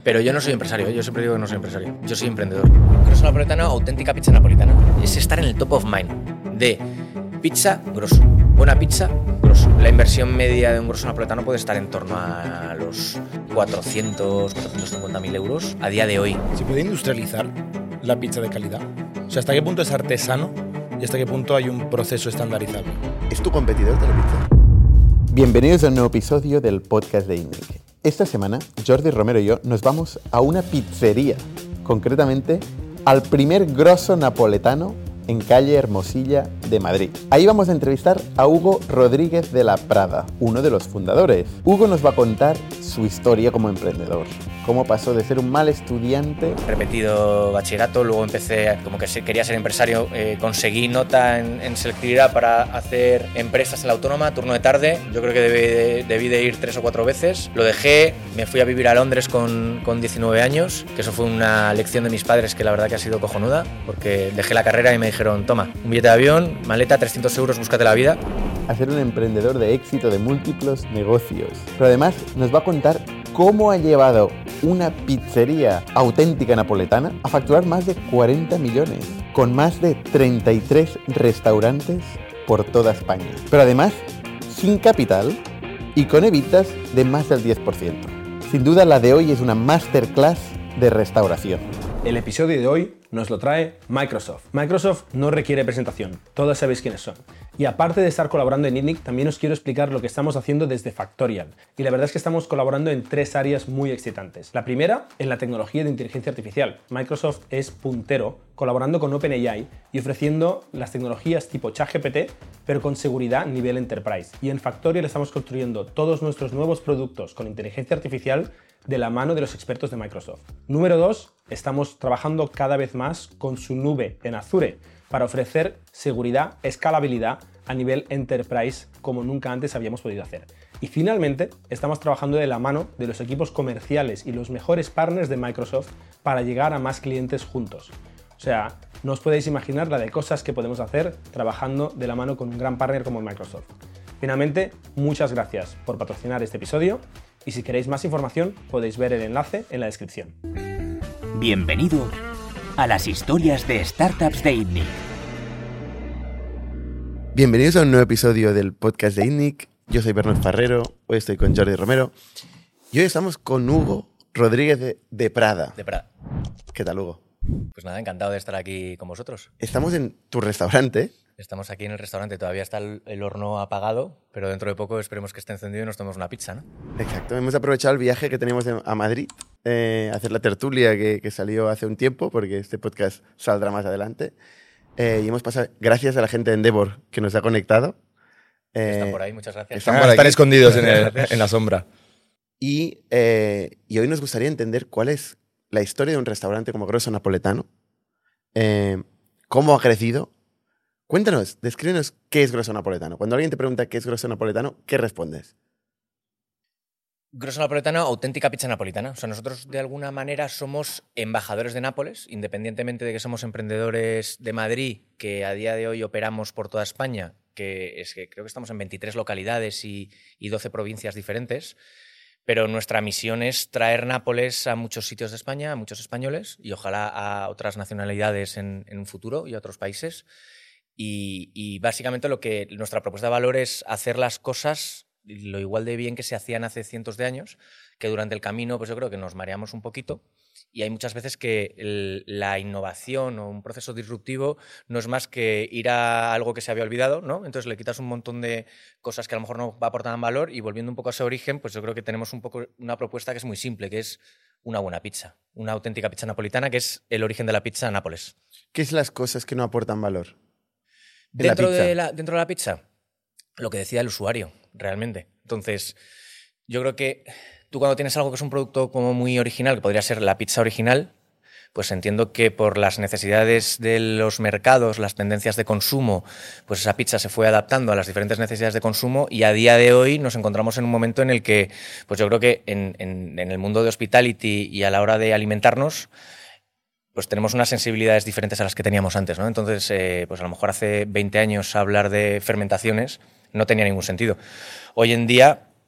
Pero yo no soy empresario, yo siempre digo que no soy empresario, yo soy emprendedor. Grosso napoletano, auténtica pizza napolitana. Es estar en el top of mind de pizza grosso, buena pizza grosso. La inversión media de un grosso napoletano puede estar en torno a los 450.000 euros a día de hoy. ¿Se puede industrializar la pizza de calidad? O sea, ¿hasta qué punto es artesano y hasta qué punto hay un proceso estandarizado? ¿Es tu competidor de la pizza? Bienvenidos a un nuevo episodio del podcast de INNIC. Esta semana, Jordi Romero y yo nos vamos a una pizzería, concretamente al primer grosso napoletano en calle Hermosilla de Madrid. Ahí vamos a entrevistar a Hugo Rodríguez de la Prada, uno de los fundadores. Hugo nos va a contar su historia como emprendedor, cómo pasó de ser un mal estudiante. Repetido bachillerato, luego empecé como que quería ser empresario, conseguí nota en selectividad para hacer empresas en la autónoma, turno de tarde. Yo creo que debí de ir 3 o 4 veces. Lo dejé, me fui a vivir a Londres con 19 años, que eso fue una lección de mis padres que la verdad que ha sido cojonuda, porque dejé la carrera y me dijeron, toma, un billete de avión, maleta, 300 euros, búscate la vida. A ser un emprendedor de éxito de múltiples negocios. Pero además nos va a contar cómo ha llevado una pizzería auténtica napoletana a facturar más de 40 millones, con más de 33 restaurantes por toda España. Pero además, sin capital y con EBITDAs de más del 10%. Sin duda, la de hoy es una masterclass de restauración. El episodio de hoy nos lo trae Microsoft. Microsoft no requiere presentación, todos sabéis quiénes son. Y aparte de estar colaborando en INNIC, también os quiero explicar lo que estamos haciendo desde Factorial. Y la verdad es que estamos colaborando en 3 áreas muy excitantes. La primera, en la tecnología de inteligencia artificial. Microsoft es puntero, colaborando con OpenAI y ofreciendo las tecnologías tipo ChatGPT, pero con seguridad nivel Enterprise. Y en Factorial estamos construyendo todos nuestros nuevos productos con inteligencia artificial de la mano de los expertos de Microsoft. Número 2, estamos trabajando cada vez más con su nube en Azure para ofrecer seguridad, escalabilidad a nivel Enterprise como nunca antes habíamos podido hacer. Y finalmente, estamos trabajando de la mano de los equipos comerciales y los mejores partners de Microsoft para llegar a más clientes juntos. O sea, no os podéis imaginar la de cosas que podemos hacer trabajando de la mano con un gran partner como Microsoft. Finalmente, muchas gracias por patrocinar este episodio y si queréis más información podéis ver el enlace en la descripción. Bienvenido a las historias de startups de INNIC. Bienvenidos a un nuevo episodio del podcast de INNIC. Yo soy Bernard Farrero, hoy estoy con Jordi Romero y hoy estamos con Hugo Rodríguez de Prada. De Prada. ¿Qué tal, Hugo? Pues nada, encantado de estar aquí con vosotros. Estamos en tu restaurante. Estamos aquí en el restaurante, todavía está el horno apagado, pero dentro de poco esperemos que esté encendido y nos tomemos una pizza, ¿no? Exacto, hemos aprovechado el viaje que teníamos a Madrid, a hacer la tertulia que salió hace un tiempo, porque este podcast saldrá más adelante. Y hemos pasado, gracias a la gente de Endeavor que nos ha conectado. Están por ahí, muchas gracias. Están escondidos en la sombra. Y hoy nos gustaría entender cuál es la historia de un restaurante como Grosso Napoletano, cómo ha crecido. Cuéntanos, descríbenos qué es Grosso Napoletano. Cuando alguien te pregunta qué es Grosso Napoletano, ¿qué respondes? Grosso napoletano, auténtica pizza napolitana. O sea, nosotros de alguna manera somos embajadores de Nápoles, independientemente de que somos emprendedores de Madrid, que a día de hoy operamos por toda España, que creo que estamos en 23 localidades y 12 provincias diferentes. Pero nuestra misión es traer Nápoles a muchos sitios de España, a muchos españoles y ojalá a otras nacionalidades en un futuro y a otros países. Y básicamente nuestra propuesta de valor es hacer las cosas lo igual de bien que se hacían hace cientos de años, que durante el camino pues yo creo que nos mareamos un poquito y hay muchas veces que la innovación o un proceso disruptivo no es más que ir a algo que se había olvidado, ¿no? Entonces le quitas un montón de cosas que a lo mejor no aportaban valor y volviendo un poco a ese origen, pues yo creo que tenemos un poco una propuesta que es muy simple, que es una buena pizza, una auténtica pizza napolitana, que es el origen de la pizza en Nápoles. ¿Qué es las cosas que no aportan valor? Dentro de la pizza, lo que decía el usuario, realmente. Entonces, yo creo que tú cuando tienes algo que es un producto como muy original, que podría ser la pizza original, pues entiendo que por las necesidades de los mercados, las tendencias de consumo, pues esa pizza se fue adaptando a las diferentes necesidades de consumo y a día de hoy nos encontramos en un momento en el que, pues yo creo que en el mundo de hospitality y a la hora de alimentarnos, pues tenemos unas sensibilidades diferentes a las que teníamos antes, ¿no? Entonces, pues a lo mejor hace 20 años hablar de fermentaciones no tenía ningún sentido. Hoy en día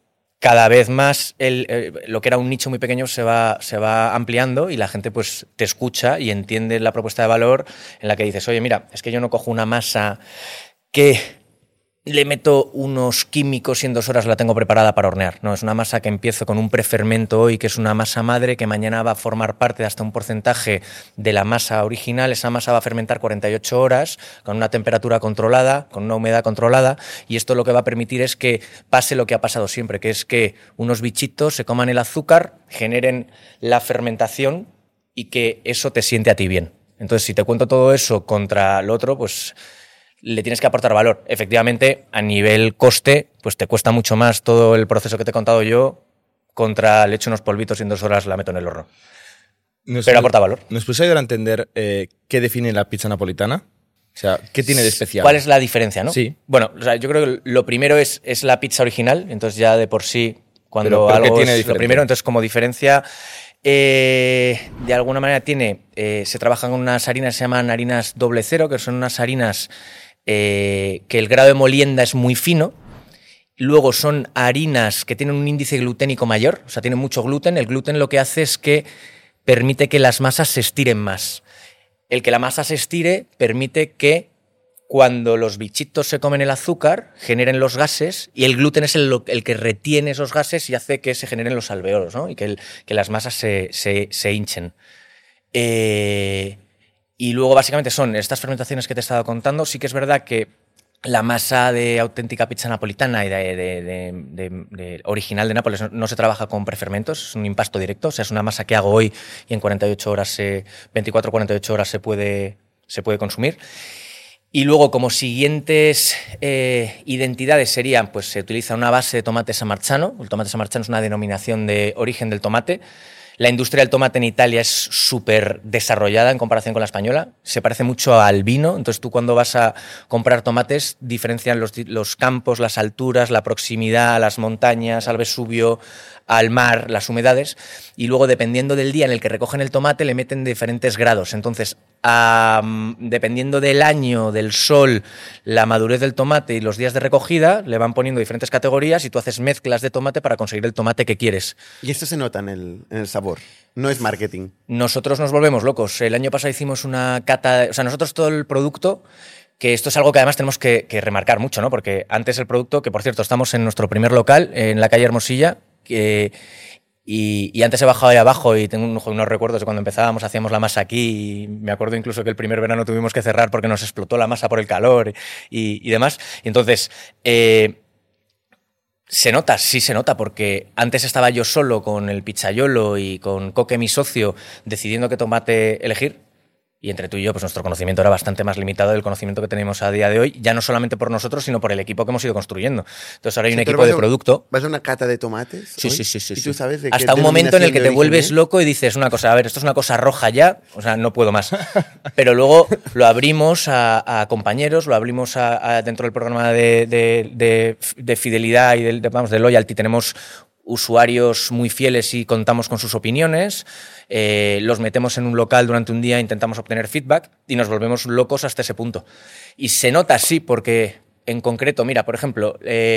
cada vez más lo que era un nicho muy pequeño se va ampliando y la gente pues te escucha y entiende la propuesta de valor en la que dices, oye, mira, es que yo no cojo una masa que le meto unos químicos y en 2 horas la tengo preparada para hornear. No, es una masa que empiezo con un prefermento hoy, que es una masa madre, que mañana va a formar parte de hasta un porcentaje de la masa original. Esa masa va a fermentar 48 horas con una temperatura controlada, con una humedad controlada, y esto lo que va a permitir es que pase lo que ha pasado siempre, que es que unos bichitos se coman el azúcar, generen la fermentación y que eso te siente a ti bien. Entonces, si te cuento todo eso contra lo otro, pues le tienes que aportar valor. Efectivamente, a nivel coste, pues te cuesta mucho más todo el proceso que te he contado yo contra le echo unos polvitos y en 2 horas la meto en el horno. Pero aporta valor. ¿Nos puedes ayudar a entender qué define la pizza napolitana? O sea, ¿qué tiene de especial? ¿Cuál es la diferencia, no? Sí. Bueno, o sea, yo creo que lo primero es la pizza original, entonces ya de por sí, cuando ¿Pero algo qué tiene es diferente? lo primero, entonces como diferencia, de alguna manera se trabajan con unas harinas que se llaman harinas 00, que son unas harinas que el grado de molienda es muy fino. Luego son harinas que tienen un índice gluténico mayor, o sea, tienen mucho gluten. El gluten lo que hace es que permite que las masas se estiren más. El que la masa se estire permite que cuando los bichitos se comen el azúcar generen los gases, y el gluten es el que retiene esos gases y hace que se generen los alveolos, ¿no? Y que las masas se hinchen. Y luego básicamente son estas fermentaciones que te he estado contando. Sí que es verdad que la masa de auténtica pizza napolitana y de original de Nápoles no se trabaja con prefermentos, es un impasto directo, o sea, es una masa que hago hoy y en 24-48 horas se puede consumir. Y luego, como siguientes identidades serían, pues se utiliza una base de tomate samarchano. El tomate samarchano es una denominación de origen del tomate. La industria del tomate en Italia es súper desarrollada en comparación con la española. Se parece mucho al vino. Entonces tú cuando vas a comprar tomates diferencian los campos, las alturas, la proximidad a las montañas, al Vesubio, al mar, las humedades. Y luego, dependiendo del día en el que recogen el tomate, le meten diferentes grados. Entonces, dependiendo del año, del sol, la madurez del tomate y los días de recogida, le van poniendo diferentes categorías y tú haces mezclas de tomate para conseguir el tomate que quieres. Y esto se nota en el sabor. No es marketing. Nosotros nos volvemos locos. El año pasado hicimos una cata... O sea, nosotros todo el producto... Que esto es algo que además tenemos que remarcar mucho, ¿no? Porque antes el producto, que por cierto estamos en nuestro primer local, en la calle Hermosilla, y antes he bajado ahí abajo y tengo unos recuerdos de cuando empezábamos, hacíamos la masa aquí, y me acuerdo incluso que el primer verano tuvimos que cerrar porque nos explotó la masa por el calor y demás. Y entonces, se nota, sí se nota, porque antes estaba yo solo con el pizzaiolo y con Coque, mi socio, decidiendo qué tomate elegir. Y entre tú y yo, pues nuestro conocimiento era bastante más limitado del conocimiento que tenemos a día de hoy, ya no solamente por nosotros, sino por el equipo que hemos ido construyendo. Entonces ahora hay un equipo de producto. ¿Vas a una cata de tomates? Sí, hoy? sí. ¿Y tú sabes de qué hasta un momento en el que te denominación de vuelves origen loco y dices una cosa, a ver, esto es una cosa roja ya, o sea, no puedo más. Pero luego lo abrimos a compañeros, lo abrimos dentro del programa de fidelidad y de loyalty. Tenemos usuarios muy fieles y contamos con sus opiniones, los metemos en un local durante un día, intentamos obtener feedback y nos volvemos locos hasta ese punto. Y se nota, sí, porque en concreto, mira, por ejemplo,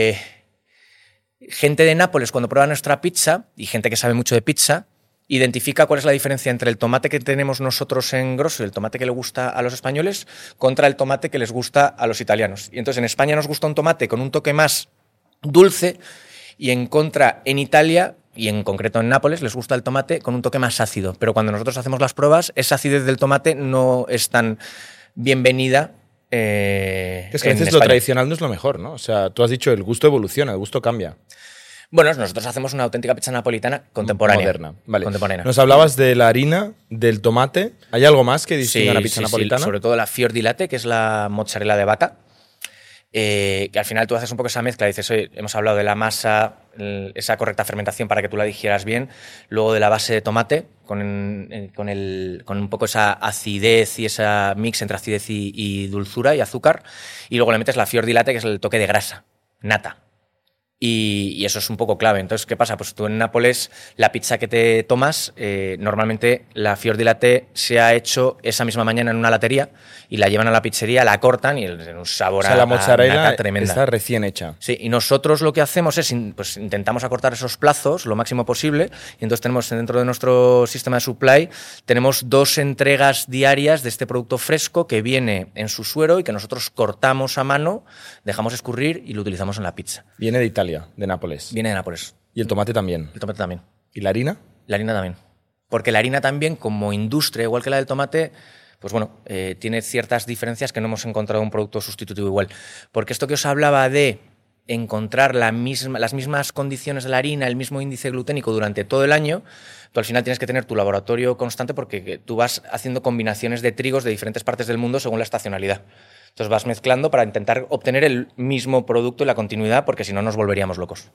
gente de Nápoles cuando prueba nuestra pizza, y gente que sabe mucho de pizza, identifica cuál es la diferencia entre el tomate que tenemos nosotros en grosso y el tomate que le gusta a los españoles contra el tomate que les gusta a los italianos. Y entonces en España nos gusta un tomate con un toque más dulce, y en contra, en Italia, y en concreto en Nápoles, les gusta el tomate con un toque más ácido. Pero cuando nosotros hacemos las pruebas, esa acidez del tomate no es tan bienvenida. Es que a veces lo tradicional no es lo mejor, ¿no? O sea, tú has dicho el gusto evoluciona, el gusto cambia. Bueno, nosotros hacemos una auténtica pizza napolitana contemporánea. Moderna, vale. Contemporánea. Nos hablabas de la harina, del tomate. ¿Hay algo más que distinga la pizza napolitana? Sí, sobre todo la fior di latte, que es la mozzarella de vaca. Que al final tú haces un poco esa mezcla, dices, oye, hemos hablado de la masa, esa correcta fermentación para que tú la digieras bien, luego de la base de tomate, con un poco esa acidez y esa mix entre acidez y dulzura y azúcar, y luego le metes la fior di latte, que es el toque de grasa, nata. Y eso es un poco clave. Entonces, ¿qué pasa? Pues tú en Nápoles, la pizza que te tomas, normalmente la Fior di Latte se ha hecho esa misma mañana en una latería y la llevan a la pizzería, la cortan y un sabor O sea, la a mozzarella nata tremenda. está recién hecha. Sí, y nosotros lo que hacemos es, pues intentamos acortar esos plazos lo máximo posible, y entonces tenemos dentro de nuestro sistema de supply, tenemos 2 entregas diarias de este producto fresco que viene en su suero y que nosotros cortamos a mano, dejamos escurrir y lo utilizamos en la pizza. Viene de Italia, de Nápoles. Viene de Nápoles. Y el tomate también. El tomate también. ¿Y la harina? La harina también. Porque la harina también, como industria, igual que la del tomate, pues bueno, tiene ciertas diferencias que no hemos encontrado un producto sustitutivo igual. Porque esto que os hablaba de encontrar las mismas condiciones de la harina, el mismo índice gluténico durante todo el año, tú al final tienes que tener tu laboratorio constante porque tú vas haciendo combinaciones de trigos de diferentes partes del mundo según la estacionalidad. Entonces vas mezclando para intentar obtener el mismo producto y la continuidad, porque si no nos volveríamos locos.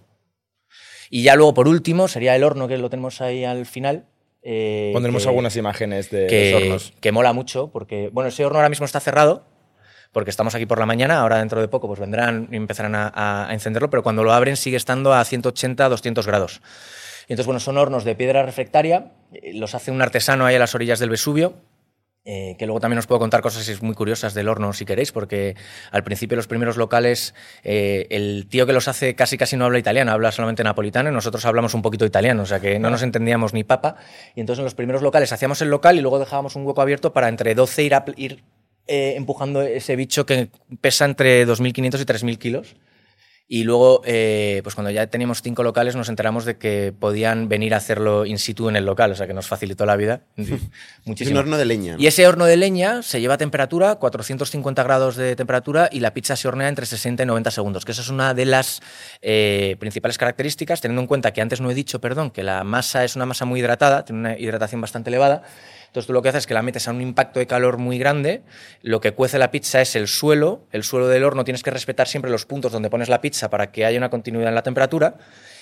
Y ya luego, por último, sería el horno, que lo tenemos ahí al final. Pondremos algunas imágenes de los hornos. Que mola mucho, porque bueno, ese horno ahora mismo está cerrado, porque estamos aquí por la mañana, ahora dentro de poco pues vendrán y empezarán a encenderlo, pero cuando lo abren sigue estando a 180, 200 grados. Y entonces, bueno, son hornos de piedra refractaria, los hace un artesano ahí a las orillas del Vesubio, que luego también os puedo contar cosas muy curiosas del horno si queréis, porque al principio los primeros locales, el tío que los hace casi no habla italiano, habla solamente napolitano, y nosotros hablamos un poquito italiano, o sea que no nos entendíamos ni papa. Y entonces en los primeros locales hacíamos el local y luego dejábamos un hueco abierto para entre 12 ir empujando ese bicho que pesa entre 2.500 y 3.000 kilos. Y luego, pues cuando ya teníamos 5 locales, nos enteramos de que podían venir a hacerlo in situ en el local, o sea que nos facilitó la vida muchísimo. Es un horno de leña, ¿no? Y ese horno de leña se lleva a temperatura, 450 grados de temperatura, y la pizza se hornea entre 60 y 90 segundos, que esa es una de las principales características, teniendo en cuenta que antes no he dicho, que la masa es una masa muy hidratada, tiene una hidratación bastante elevada. Entonces tú lo que haces es que la metes a un impacto de calor muy grande, lo que cuece la pizza es el suelo del horno, tienes que respetar siempre los puntos donde pones la pizza para que haya una continuidad en la temperatura,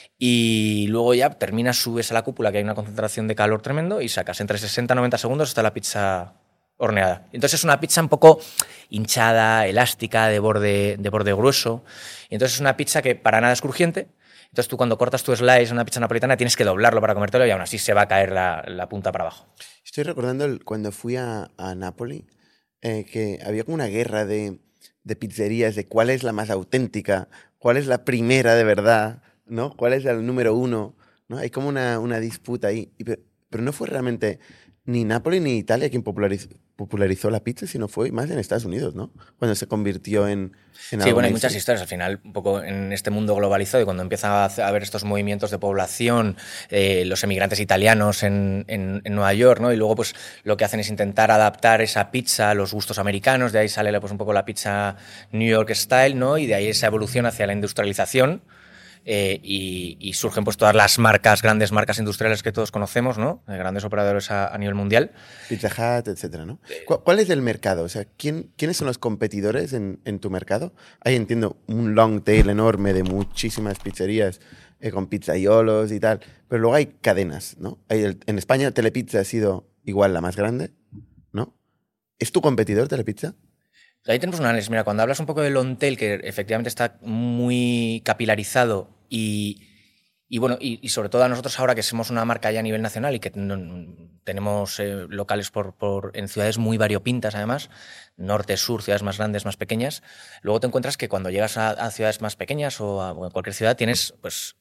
y luego ya terminas, subes a la cúpula que hay una concentración de calor tremendo y sacas entre 60 y 90 segundos hasta la pizza horneada. Entonces es una pizza un poco hinchada, elástica, de borde grueso, y entonces es una pizza que para nada es crujiente. Entonces tú cuando cortas tu slice, una pizza napolitana, tienes que doblarlo para comértelo y aún así se va a caer la punta para abajo. Estoy recordando cuando fui a Nápoli, que había como una guerra de pizzerías, de cuál es la más auténtica, cuál es la primera de verdad, ¿no? ¿Cuál es el número 1? ¿No? Hay como una disputa ahí. Pero no fue realmente ni Nápoli ni Italia quien popularizó la pizza, sino fue más en Estados Unidos, ¿no? Cuando se convirtió en sí, algo bueno, hay mainstream. muchas historias. Al final, un poco en este mundo globalizado, y cuando empieza a haber estos movimientos de población, los emigrantes italianos en Nueva York, ¿no? Y luego pues lo que hacen es intentar adaptar esa pizza a los gustos americanos, de ahí sale pues un poco la pizza New York style, ¿no? Y de ahí esa evolución hacia la industrialización. Y surgen pues todas las marcas, grandes marcas industriales que todos conocemos, ¿no? Grandes operadores a nivel mundial. Pizza Hut, etcétera, ¿no? ¿Cuál es el mercado? O sea, ¿quiénes son los competidores en tu mercado? Ahí entiendo un long tail enorme de muchísimas pizzerías con pizzaiolos y tal, pero luego hay cadenas, ¿no? En España Telepizza ha sido igual la más grande, ¿no? ¿Es tu competidor Telepizza? Ahí tenemos un análisis. Mira, cuando hablas un poco del long tail, que efectivamente está muy capilarizado y bueno, y sobre todo a nosotros ahora que somos una marca ya a nivel nacional y que tenemos locales en ciudades muy variopintas además, norte, sur, ciudades más grandes, más pequeñas, luego te encuentras que cuando llegas a ciudades más pequeñas o a cualquier ciudad tienes pues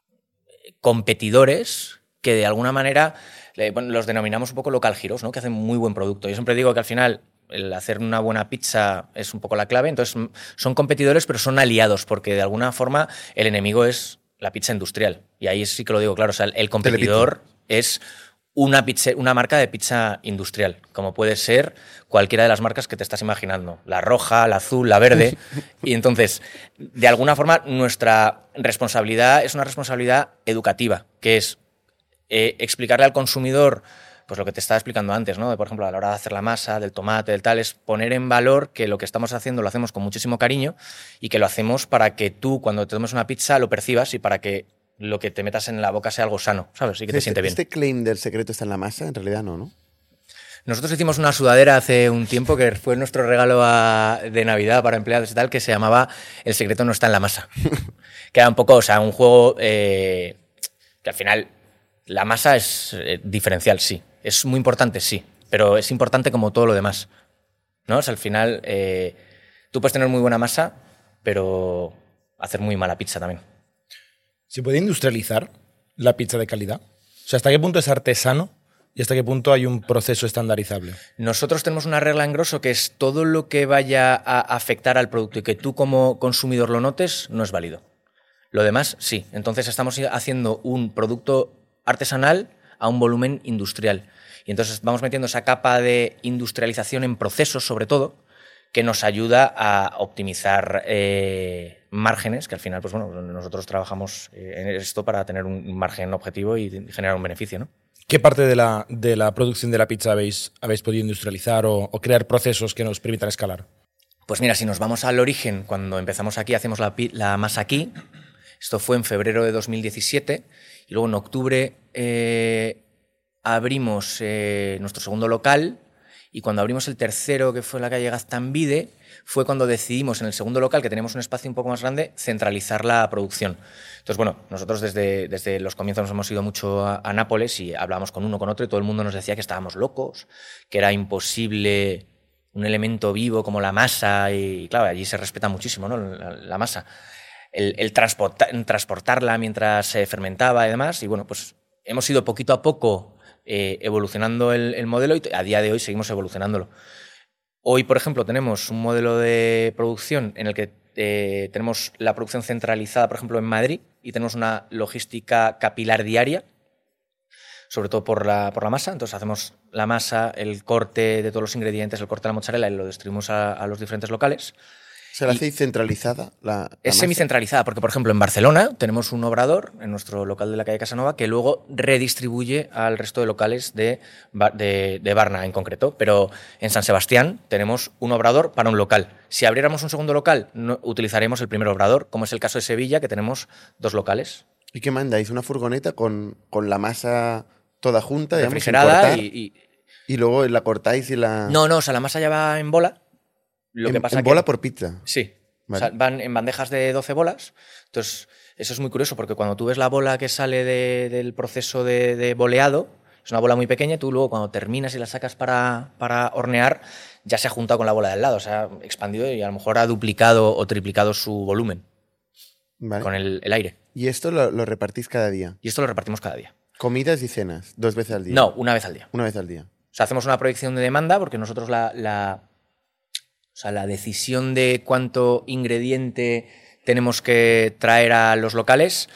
competidores que de alguna manera los denominamos un poco local heroes, ¿no? Que hacen muy buen producto. Yo siempre digo que al final el hacer una buena pizza es un poco la clave. Entonces son competidores, pero son aliados, porque de alguna forma el enemigo es la pizza industrial. Y ahí sí que lo digo claro, o sea, el competidor es una marca de pizza industrial, como puede ser cualquiera de las marcas que te estás imaginando, la roja, la azul, la verde. Y entonces, de alguna forma, nuestra responsabilidad es una responsabilidad educativa, que es explicarle al consumidor pues lo que te estaba explicando antes, ¿no? Por ejemplo, a la hora de hacer la masa, del tomate, del tal, es poner en valor que lo que estamos haciendo lo hacemos con muchísimo cariño y que lo hacemos para que tú, cuando te tomes una pizza, lo percibas y para que lo que te metas en la boca sea algo sano, ¿sabes? Y que te siente bien. ¿Este claim del secreto está en la masa? En realidad no. Nosotros hicimos una sudadera hace un tiempo que fue nuestro regalo de Navidad para empleados y tal, que se llamaba El secreto no está en la masa. queda un poco, o sea, un juego que al final la masa es diferencial, sí. Es muy importante, sí, pero es importante como todo lo demás, ¿no? O sea, al final tú puedes tener muy buena masa, pero hacer muy mala pizza también. ¿Se puede industrializar la pizza de calidad? O sea, ¿hasta qué punto es artesano y hasta qué punto hay un proceso estandarizable? Nosotros tenemos una regla en grosso que es todo lo que vaya a afectar al producto y que tú como consumidor lo notes, no es válido. Lo demás, sí. Entonces estamos haciendo un producto artesanal a un volumen industrial. Y entonces vamos metiendo esa capa de industrialización en procesos, sobre todo, que nos ayuda a optimizar márgenes, que al final, pues bueno, nosotros trabajamos en esto para tener un margen objetivo y generar un beneficio, ¿no? ¿Qué parte de la producción de la pizza habéis podido industrializar o crear procesos que nos permitan escalar? Pues mira, si nos vamos al origen, cuando empezamos aquí, hacemos la masa aquí. Esto fue en febrero de 2017 y luego en octubre abrimos nuestro segundo local. Y cuando abrimos el tercero, que fue en la calle Gaztambide, fue cuando decidimos en el segundo local, que teníamos un espacio un poco más grande, centralizar la producción. Entonces, bueno, nosotros desde los comienzos nos hemos ido mucho a Nápoles y hablábamos con uno, con otro, y todo el mundo nos decía que estábamos locos, que era imposible un elemento vivo como la masa, y claro, allí se respeta muchísimo, ¿no? La masa. El transportarla mientras se fermentaba y demás, y bueno, pues hemos ido poquito a poco evolucionando el modelo y a día de hoy seguimos evolucionándolo. Hoy, por ejemplo, tenemos un modelo de producción en el que tenemos la producción centralizada, por ejemplo, en Madrid, y tenemos una logística capilar diaria, sobre todo por la masa. Entonces hacemos la masa, el corte de todos los ingredientes, el corte de la mozzarella y lo distribuimos a los diferentes locales. ¿Se la hacéis centralizada? Es semicentralizada, porque, por ejemplo, en Barcelona tenemos un obrador, en nuestro local de la calle Casanova, que luego redistribuye al resto de locales de Barna en concreto. Pero en San Sebastián tenemos un obrador para un local. Si abriéramos un segundo local, no, utilizaremos el primer obrador, como es el caso de Sevilla, que tenemos 2 locales. ¿Y qué mandáis? ¿Una furgoneta con la masa toda junta, refrigerada y luego la cortáis y la...? No, o sea, la masa ya va en bola. Lo que pasa ¿En bola por pizza? Sí. Vale. O sea, van en bandejas de 12 bolas. Entonces, eso es muy curioso porque cuando tú ves la bola que sale del proceso de boleado, es una bola muy pequeña, y tú luego cuando terminas y la sacas para hornear, ya se ha juntado con la bola de al lado, o sea, ha expandido y a lo mejor ha duplicado o triplicado su volumen. Vale. Con el aire. ¿Y esto lo repartís cada día? Y esto lo repartimos cada día. ¿Comidas y cenas? ¿2 veces al día? No, una vez al día. Una vez al día. O sea, hacemos una proyección de demanda porque nosotros la decisión de cuánto ingrediente tenemos que traer a los locales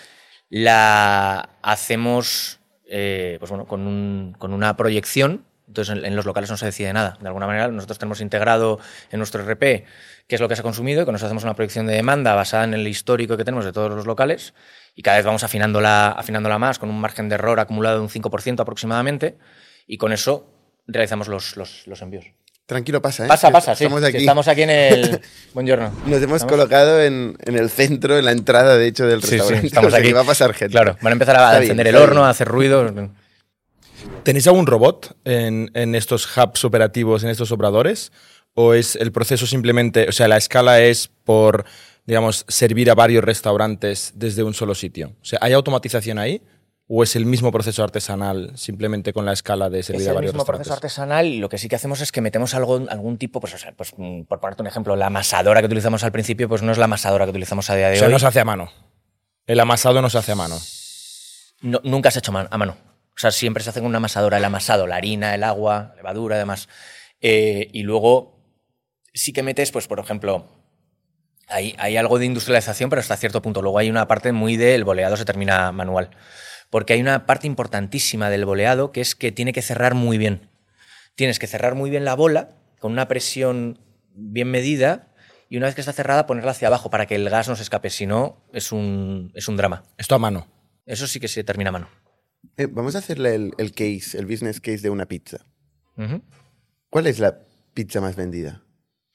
la hacemos pues bueno, con una proyección. Entonces, en los locales no se decide nada. De alguna manera, nosotros tenemos integrado en nuestro RP qué es lo que se ha consumido y con eso hacemos una proyección de demanda basada en el histórico que tenemos de todos los locales y cada vez vamos afinándola más con un margen de error acumulado de un 5% aproximadamente y con eso realizamos los envíos. Tranquilo, pasa, ¿eh? Pasa, sí. Estamos aquí. Estamos aquí en el... Buongiorno. Nos hemos colocado en el centro, en la entrada, de hecho, del restaurante. Sí, estamos aquí. Va a pasar gente. Claro, van a empezar a encender el horno, a hacer ruido. ¿Tenéis algún robot en estos hubs operativos, en estos obradores? ¿O es el proceso simplemente, o sea, la escala es por, digamos, servir a varios restaurantes desde un solo sitio? O sea, ¿hay automatización ahí? ¿O es el mismo proceso artesanal, simplemente con la escala de servir a varios restaurantes? Es el mismo proceso artesanal y lo que sí que hacemos es que metemos algún tipo, pues, o sea, pues, por ponerte un ejemplo, la amasadora que utilizamos al principio pues no es la amasadora que utilizamos a día de hoy. O sea, no se hace a mano. El amasado no se hace a mano. No, nunca se ha hecho a mano. O sea, siempre se hace con una amasadora, el amasado, la harina, el agua, la levadura, además. Y luego sí que metes, pues, por ejemplo, hay algo de industrialización, pero hasta cierto punto. Luego hay una parte muy del boleado, se termina manual. Porque hay una parte importantísima del boleado que es que tiene que cerrar muy bien. Tienes que cerrar muy bien la bola con una presión bien medida y una vez que está cerrada ponerla hacia abajo para que el gas no se escape. Si no, es un drama. Esto a mano. Eso sí que se termina a mano. Vamos a hacerle el case, el business case de una pizza. Uh-huh. ¿Cuál es la pizza más vendida?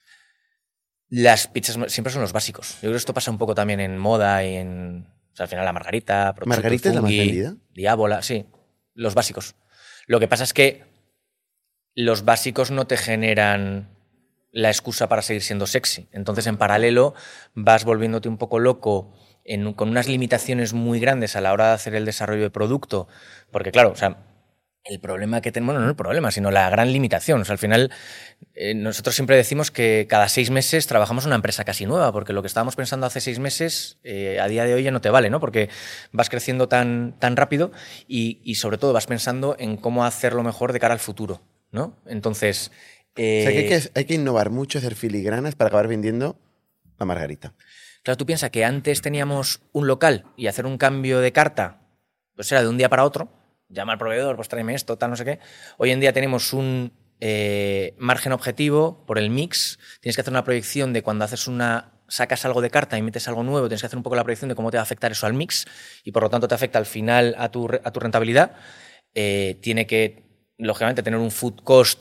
Las pizzas siempre son los básicos. Yo creo que esto pasa un poco también en moda y en... O sea, al final la margarita... ¿Margarita es la más vendida? Diábola, sí. Los básicos. Lo que pasa es que los básicos no te generan la excusa para seguir siendo sexy. Entonces, en paralelo, vas volviéndote un poco loco con unas limitaciones muy grandes a la hora de hacer el desarrollo de producto, porque claro, o sea, el problema que tenemos, bueno, no el problema, sino la gran limitación. O sea, al final, nosotros siempre decimos que cada 6 meses trabajamos en una empresa casi nueva, porque lo que estábamos pensando hace 6 meses, a día de hoy ya no te vale, ¿no? Porque vas creciendo tan rápido y sobre todo vas pensando en cómo hacerlo mejor de cara al futuro, ¿no? Entonces... O sea, que hay que innovar mucho, hacer filigranas para acabar vendiendo la margarita. Claro, tú piensas que antes teníamos un local y hacer un cambio de carta, pues era de un día para otro, llama al proveedor, pues tráeme esto, tal, no sé qué. Hoy en día tenemos un margen objetivo por el mix. Tienes que hacer una proyección de cuando sacas algo de carta y metes algo nuevo, tienes que hacer un poco la proyección de cómo te va a afectar eso al mix y por lo tanto te afecta al final a tu rentabilidad. Tiene que, lógicamente, tener un food cost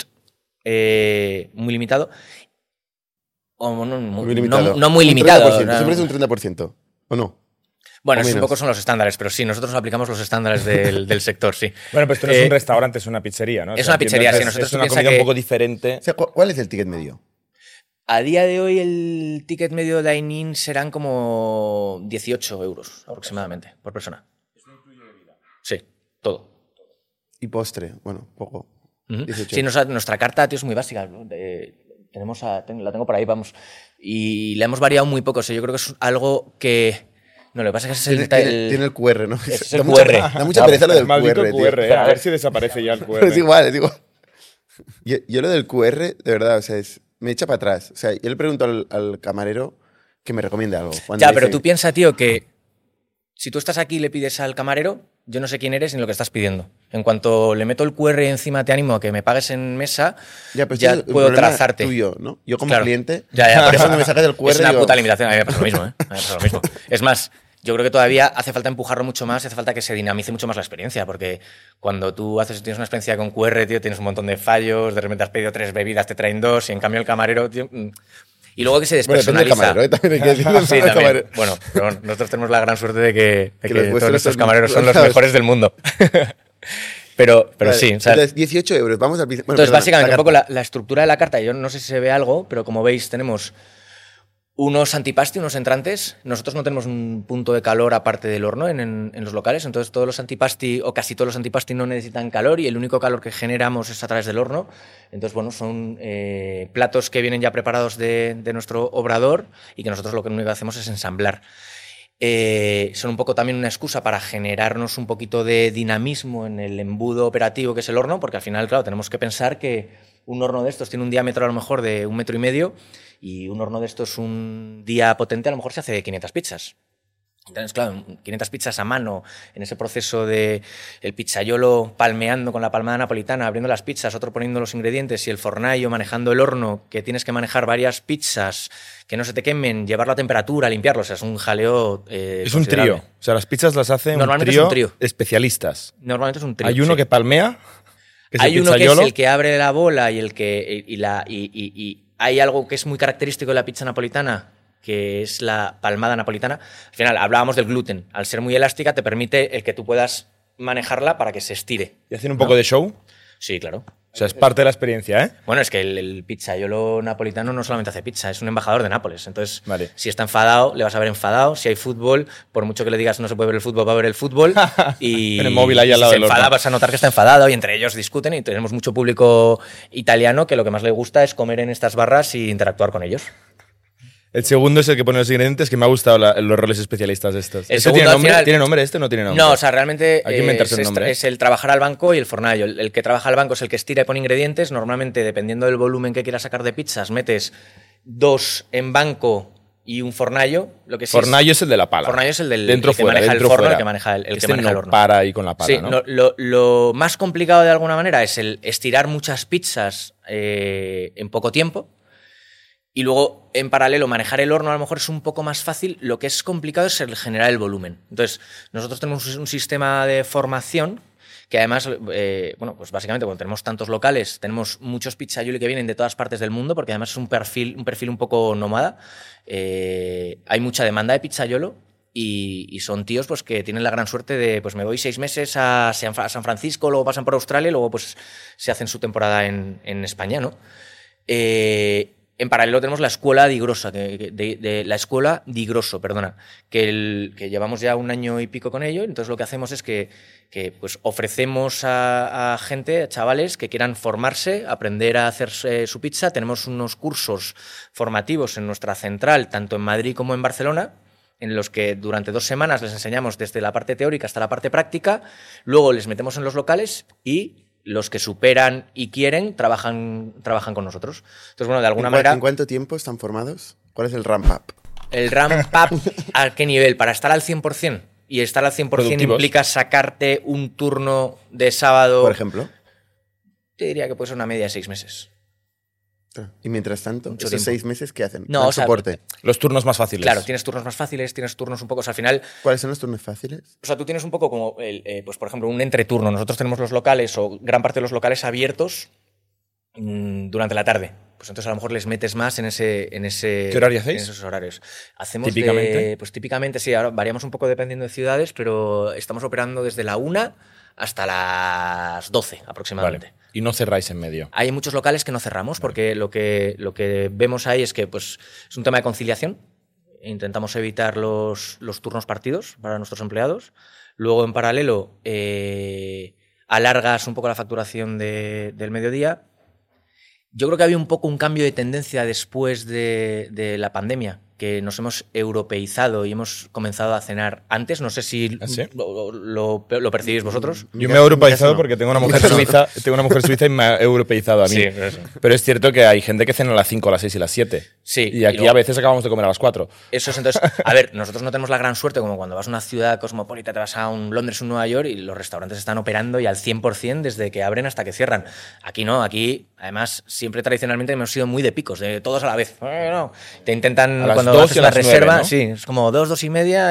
muy limitado. O no muy limitado. Siempre es un 30%, ¿o no? Bueno, es un poco son los estándares, pero sí, nosotros aplicamos los estándares del sector, sí. Bueno, pues esto no es un restaurante, es una pizzería, ¿no? Es una pizzería, sí. Nosotros es una comida un poco diferente. O sea, ¿cuál es el ticket medio? A día de hoy el ticket medio de dine-in serán como 18 euros aproximadamente por persona. ¿Eso incluye bebida? Sí, todo. Y postre, bueno, poco. Uh-huh. Sí, nuestra carta, tío, es muy básica. La tengo por ahí, vamos. Y la hemos variado muy poco. O sea, yo creo que es algo que... No, lo que pasa es que tiene el QR, ¿no? Es el QR. Da mucha pereza lo del maldito QR, a ver si desaparece ya el QR. Pero es igual, digo. Yo lo del QR, de verdad, o sea, me echa para atrás. O sea, yo le pregunto al camarero que me recomiende algo. Ya, pero tú piensas, tío, que si tú estás aquí y le pides al camarero, yo no sé quién eres ni lo que estás pidiendo. En cuanto le meto el QR y encima te animo a que me pagues en mesa, ya puedo trazarte. Tuyo, ¿no? Yo como cliente, por eso cuando me sacas el QR, es una puta limitación. A mí me pasa lo mismo, ¿eh? A mí me pasa lo mismo. Es más, yo creo que todavía hace falta empujarlo mucho más y hace falta que se dinamice mucho más la experiencia, porque cuando tú tienes una experiencia con QR, tío, tienes un montón de fallos, de repente has pedido 3 bebidas, te traen 2, y en cambio el camarero, tío... Y luego que se despersonaliza. Bueno, depende del camarero, también hay que decirlo. Sí, también. Bueno, pero nosotros tenemos la gran suerte de que todos nuestros camareros son los mejores del mundo. Pero vale, sí. O sea, entonces, 18 euros. Vamos al... Bueno, entonces, básicamente, un poco la estructura de la carta, yo no sé si se ve algo, pero como veis, tenemos unos antipasti, unos entrantes. Nosotros no tenemos un punto de calor aparte del horno en los locales, entonces todos los antipasti o casi todos los antipasti no necesitan calor y el único calor que generamos es a través del horno. Entonces, bueno, son platos que vienen ya preparados de nuestro obrador y que nosotros lo único que hacemos es ensamblar. Son un poco también una excusa para generarnos un poquito de dinamismo en el embudo operativo que es el horno, porque al final, claro, tenemos que pensar que un horno de estos tiene un diámetro a lo mejor de 1,5 metros y un horno de estos un día potente a lo mejor se hace 500 pizzas. Entonces, claro, 500 pizzas a mano, en ese proceso de el pizzaiolo palmeando con la palmada napolitana, abriendo las pizzas, otro poniendo los ingredientes y el fornallo manejando el horno, que tienes que manejar varias pizzas, que no se te quemen, llevarlo a temperatura, limpiarlo, o sea, es un jaleo Es un trío, o sea, las pizzas las hace normalmente un trío especialistas. Normalmente es un trío. Hay uno que palmea, que es hay el uno que pizzaiolo. es el que abre la bola y el que y hay algo que es muy característico de la pizza napolitana, que es la palmada napolitana. Al final, hablábamos del gluten. Al ser muy elástica, te permite el que tú puedas manejarla para que se estire. ¿Y hacen un poco de show? Sí, claro. O sea, es parte de la experiencia, ¿eh? Bueno, es que el pizzaiolo napolitano no solamente hace pizza, es un embajador de Nápoles. Entonces, vale, si está enfadado, le vas a ver enfadado. Si hay fútbol, por mucho que le digas no se puede ver el fútbol, va a ver el fútbol. Y en el móvil ahí al lado si se del enfada, horno. vas a notar que está enfadado y entre ellos discuten. Y tenemos mucho público italiano que lo que más le gusta es comer en estas barras y interactuar con ellos. El segundo es el que pone los ingredientes, que me ha gustado los roles especialistas de estos. El ¿Este segundo, tiene nombre? al final, ¿Tiene nombre este o no tiene nombre? No, o sea, realmente hay que inventarse el nombre. Es el trabajar al banco y el fornallo. El que trabaja al banco es el que estira y pone ingredientes. Normalmente, dependiendo del volumen que quieras sacar de pizzas, metes 2 en banco y un fornallo. Lo que sí fornallo es el de la pala. Fornallo es el del dentro el que fuera, maneja el dentro forno, fuera. el que maneja el Este que maneja no el horno. para ahí con la pala, sí, ¿no? Lo más complicado de alguna manera es el estirar muchas pizzas en poco tiempo. Y luego, en paralelo, manejar el horno a lo mejor es un poco más fácil. Lo que es complicado es el generar el volumen. Entonces, nosotros tenemos un sistema de formación que además, bueno, pues básicamente cuando tenemos tantos locales, tenemos muchos pizzaioli que vienen de todas partes del mundo, porque además es un perfil un poco nómada. Hay mucha demanda de pizzaiolo y son tíos pues que tienen la gran suerte de, pues me voy 6 meses a San Francisco, luego pasan por Australia y luego pues se hacen su temporada en España, ¿no? En paralelo tenemos la escuela di Grosso, la escuela di Grosso, perdona, que llevamos ya 1 año y pico con ello. Entonces lo que hacemos es que pues ofrecemos a gente, a chavales que quieran formarse, aprender a hacer su pizza. Tenemos unos cursos formativos en nuestra central, tanto en Madrid como en Barcelona, en los que durante 2 semanas les enseñamos desde la parte teórica hasta la parte práctica. Luego les metemos en los locales y los que superan y quieren trabajan con nosotros. Entonces, bueno, de alguna manera... ¿En cuánto tiempo están formados? ¿Cuál es el ramp-up? El ramp-up, ¿a qué nivel? Para estar al 100%. Y estar al 100% implica sacarte un turno de sábado... Por ejemplo. Te diría que puede ser una media de 6 meses. Y mientras tanto, Mucho esos tiempo. 6 meses, ¿qué hacen? No, ¿Dan o sea, soporte? Los turnos más fáciles. Claro, tienes turnos más fáciles, tienes turnos un poco... O sea, al final... ¿Cuáles son los turnos fáciles? O sea, tú tienes un poco como, pues por ejemplo, un entreturno. Nosotros tenemos los locales o gran parte de los locales abiertos durante la tarde. Pues entonces a lo mejor les metes más en ese ¿Qué horario hacéis? En esos horarios. Hacemos ¿Típicamente? pues típicamente sí, ahora variamos un poco dependiendo de ciudades, pero estamos operando desde la 1 hasta las 12 aproximadamente. Vale. Y no cerráis en medio. Hay muchos locales que no cerramos porque lo que vemos ahí es que pues, es un tema de conciliación. Intentamos evitar los turnos partidos para nuestros empleados. Luego, en paralelo, alargas un poco la facturación del mediodía. Yo creo que había un poco un cambio de tendencia después de la pandemia, que nos hemos europeizado y hemos comenzado a cenar antes. No sé si ¿Ah, sí? lo percibís vosotros. Yo me he europeizado no. porque tengo una mujer suiza y me ha europeizado a mí. Sí, eso. Pero es cierto que hay gente que cena a las 5, a las 6 y las 7. Sí, Y aquí luego- a veces acabamos de comer a las 4. Eso es, entonces, a ver, nosotros no tenemos la gran suerte como cuando vas a una ciudad cosmopolita, te vas a un Londres, un Nueva York y los restaurantes están operando y al 100% desde que abren hasta que cierran. Aquí no, aquí además siempre tradicionalmente hemos sido muy de picos, de todos a la vez. No. Te intentan, A las cuando 2 haces y a la las 9, reserva, ¿no? sí, es como 2, 2 y media,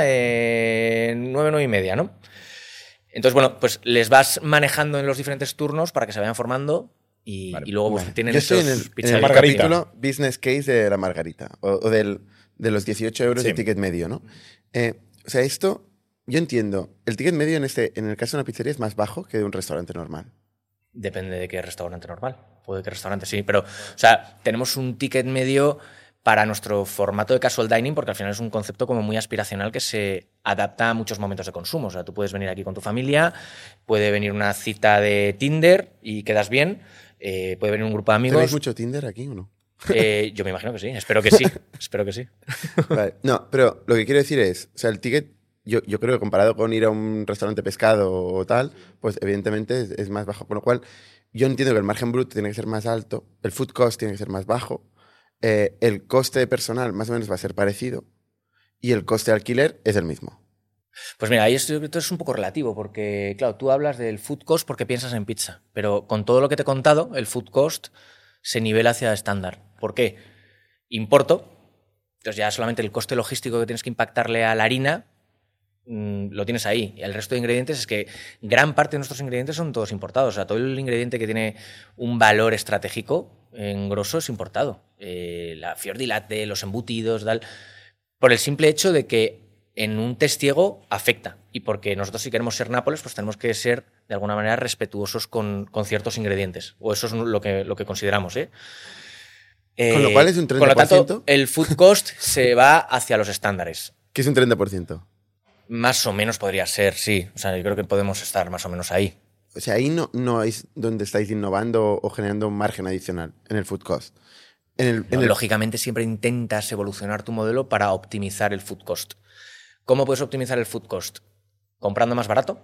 9, 9 y media, ¿no? Entonces, bueno, pues les vas manejando en los diferentes turnos para que se vayan formando y luego pues, tienen Yo estoy esos en el pizzas Margarita. capítulo Business Case de la Margarita, o de los 18 euros Sí. de ticket medio, ¿no? O sea, esto, yo entiendo, el ticket medio en el caso de una pizzería es más bajo que de un restaurante normal. Depende de qué restaurante normal. Puede que restaurante sí, pero, o sea, tenemos un ticket medio para nuestro formato de casual dining porque al final es un concepto como muy aspiracional que se adapta a muchos momentos de consumo. O sea, tú puedes venir aquí con tu familia, puede venir una cita de Tinder y quedas bien, puede venir un grupo de amigos. ¿Tenéis mucho Tinder aquí o no? Yo me imagino que sí, espero que sí, espero que sí. Vale. No, pero lo que quiero decir es, o sea, el ticket, yo creo que comparado con ir a un restaurante pescado o tal, pues evidentemente es más bajo. Con lo cual, yo entiendo que el margen bruto tiene que ser más alto, el food cost tiene que ser más bajo, el coste de personal más o menos va a ser parecido y el coste de alquiler es el mismo. Pues mira, ahí esto es un poco relativo, porque, claro, tú hablas del food cost porque piensas en pizza, pero con todo lo que te he contado, el food cost se nivela hacia estándar. ¿Por qué? Importo, entonces ya solamente el coste logístico que tienes que impactarle a la harina lo tienes ahí. El resto de ingredientes es que gran parte de nuestros ingredientes son todos importados. O sea, todo el ingrediente que tiene un valor estratégico en grosso es importado. La fior di latte, los embutidos, tal, por el simple hecho de que en un test ciego afecta. Y porque nosotros si queremos ser Nápoles, pues tenemos que ser de alguna manera respetuosos con ciertos ingredientes. O eso es lo que consideramos, ¿eh? Con lo cual es un 30%. Con lo tanto, el food cost se va hacia los estándares. ¿Qué es un 30%? Más o menos podría ser, sí. O sea, yo creo que podemos estar más o menos ahí. O sea, ahí no es donde estáis innovando o generando un margen adicional en el food cost. Lógicamente siempre intentas evolucionar tu modelo para optimizar el food cost. ¿Cómo puedes optimizar el food cost? ¿Comprando más barato?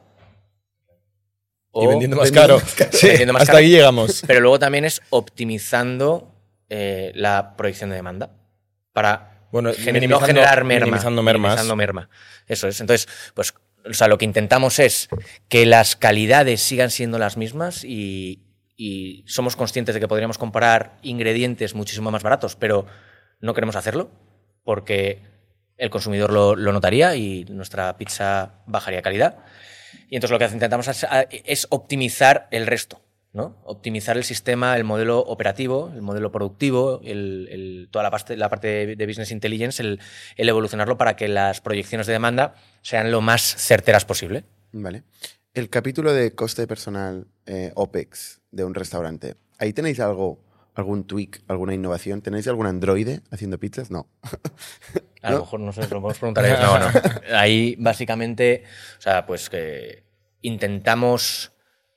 Y vendiendo más caro. Sí, vendiendo más hasta caro. ahí llegamos. Pero luego también es optimizando la proyección de demanda para Bueno, no minimizando- generar merma. minimizando mermas. Minimizando merma. Eso es. Entonces, pues, o sea, lo que intentamos es que las calidades sigan siendo las mismas y somos conscientes de que podríamos comprar ingredientes muchísimo más baratos, pero no queremos hacerlo porque el consumidor lo notaría y nuestra pizza bajaría calidad. Y entonces lo que intentamos es optimizar el resto, ¿no? Optimizar el sistema, el modelo operativo, el modelo productivo, toda la parte de Business Intelligence, el evolucionarlo para que las proyecciones de demanda sean lo más certeras posible. Vale. El capítulo de coste personal OPEX de un restaurante, ¿ahí tenéis algo algún tweak, alguna innovación? ¿Tenéis algún androide haciendo pizzas? No. A lo mejor, no sé, lo podemos preguntar a ellos. No. Ahí, básicamente, o sea, pues que intentamos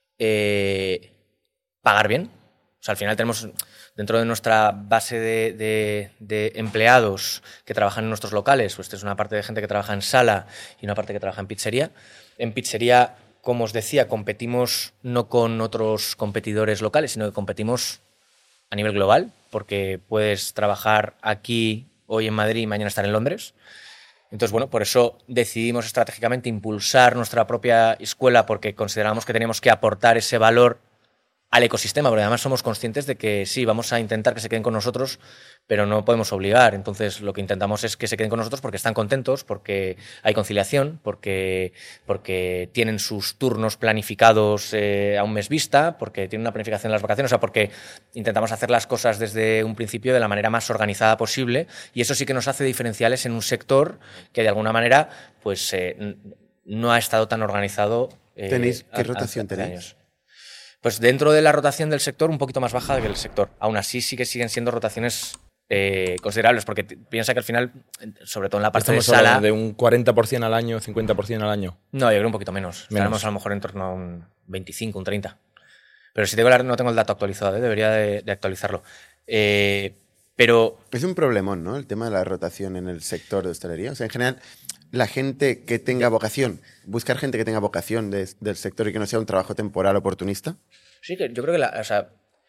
pagar bien. O sea, al final tenemos, dentro de nuestra base de empleados que trabajan en nuestros locales, pues es una parte de gente que trabaja en sala y una parte que trabaja en pizzería. En pizzería, como os decía, competimos no con otros competidores locales, sino que competimos a nivel global, porque puedes trabajar aquí hoy en Madrid y mañana estar en Londres. Entonces, bueno, por eso decidimos estratégicamente impulsar nuestra propia escuela, porque consideramos que teníamos que aportar ese valor al ecosistema, porque además somos conscientes de que sí, vamos a intentar que se queden con nosotros, pero no podemos obligar. Entonces, lo que intentamos es que se queden con nosotros porque están contentos, porque hay conciliación, porque tienen sus turnos planificados a un mes vista, porque tienen una planificación de las vacaciones, o sea, porque intentamos hacer las cosas desde un principio de la manera más organizada posible, y eso sí que nos hace diferenciales en un sector que de alguna manera pues no ha estado tan organizado. ¿Qué rotación tenéis? Años. Pues dentro de la rotación del sector, un poquito más baja que el sector. Aún así, sí que siguen siendo rotaciones considerables, porque piensa que al final, sobre todo en la parte Estamos de sala... hablando de un 40% al año, 50% al año. No, yo creo un poquito menos. Estaremos a lo mejor en torno a un 25, un 30. Pero si no tengo el dato actualizado, debería de actualizarlo. Pero... Es un problemón, ¿no? El tema de la rotación en el sector de hostelería. O sea, en general, la gente que tenga vocación, buscar gente que tenga vocación del sector y que no sea un trabajo temporal oportunista. Sí, que yo creo que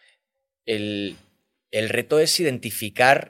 el reto es identificar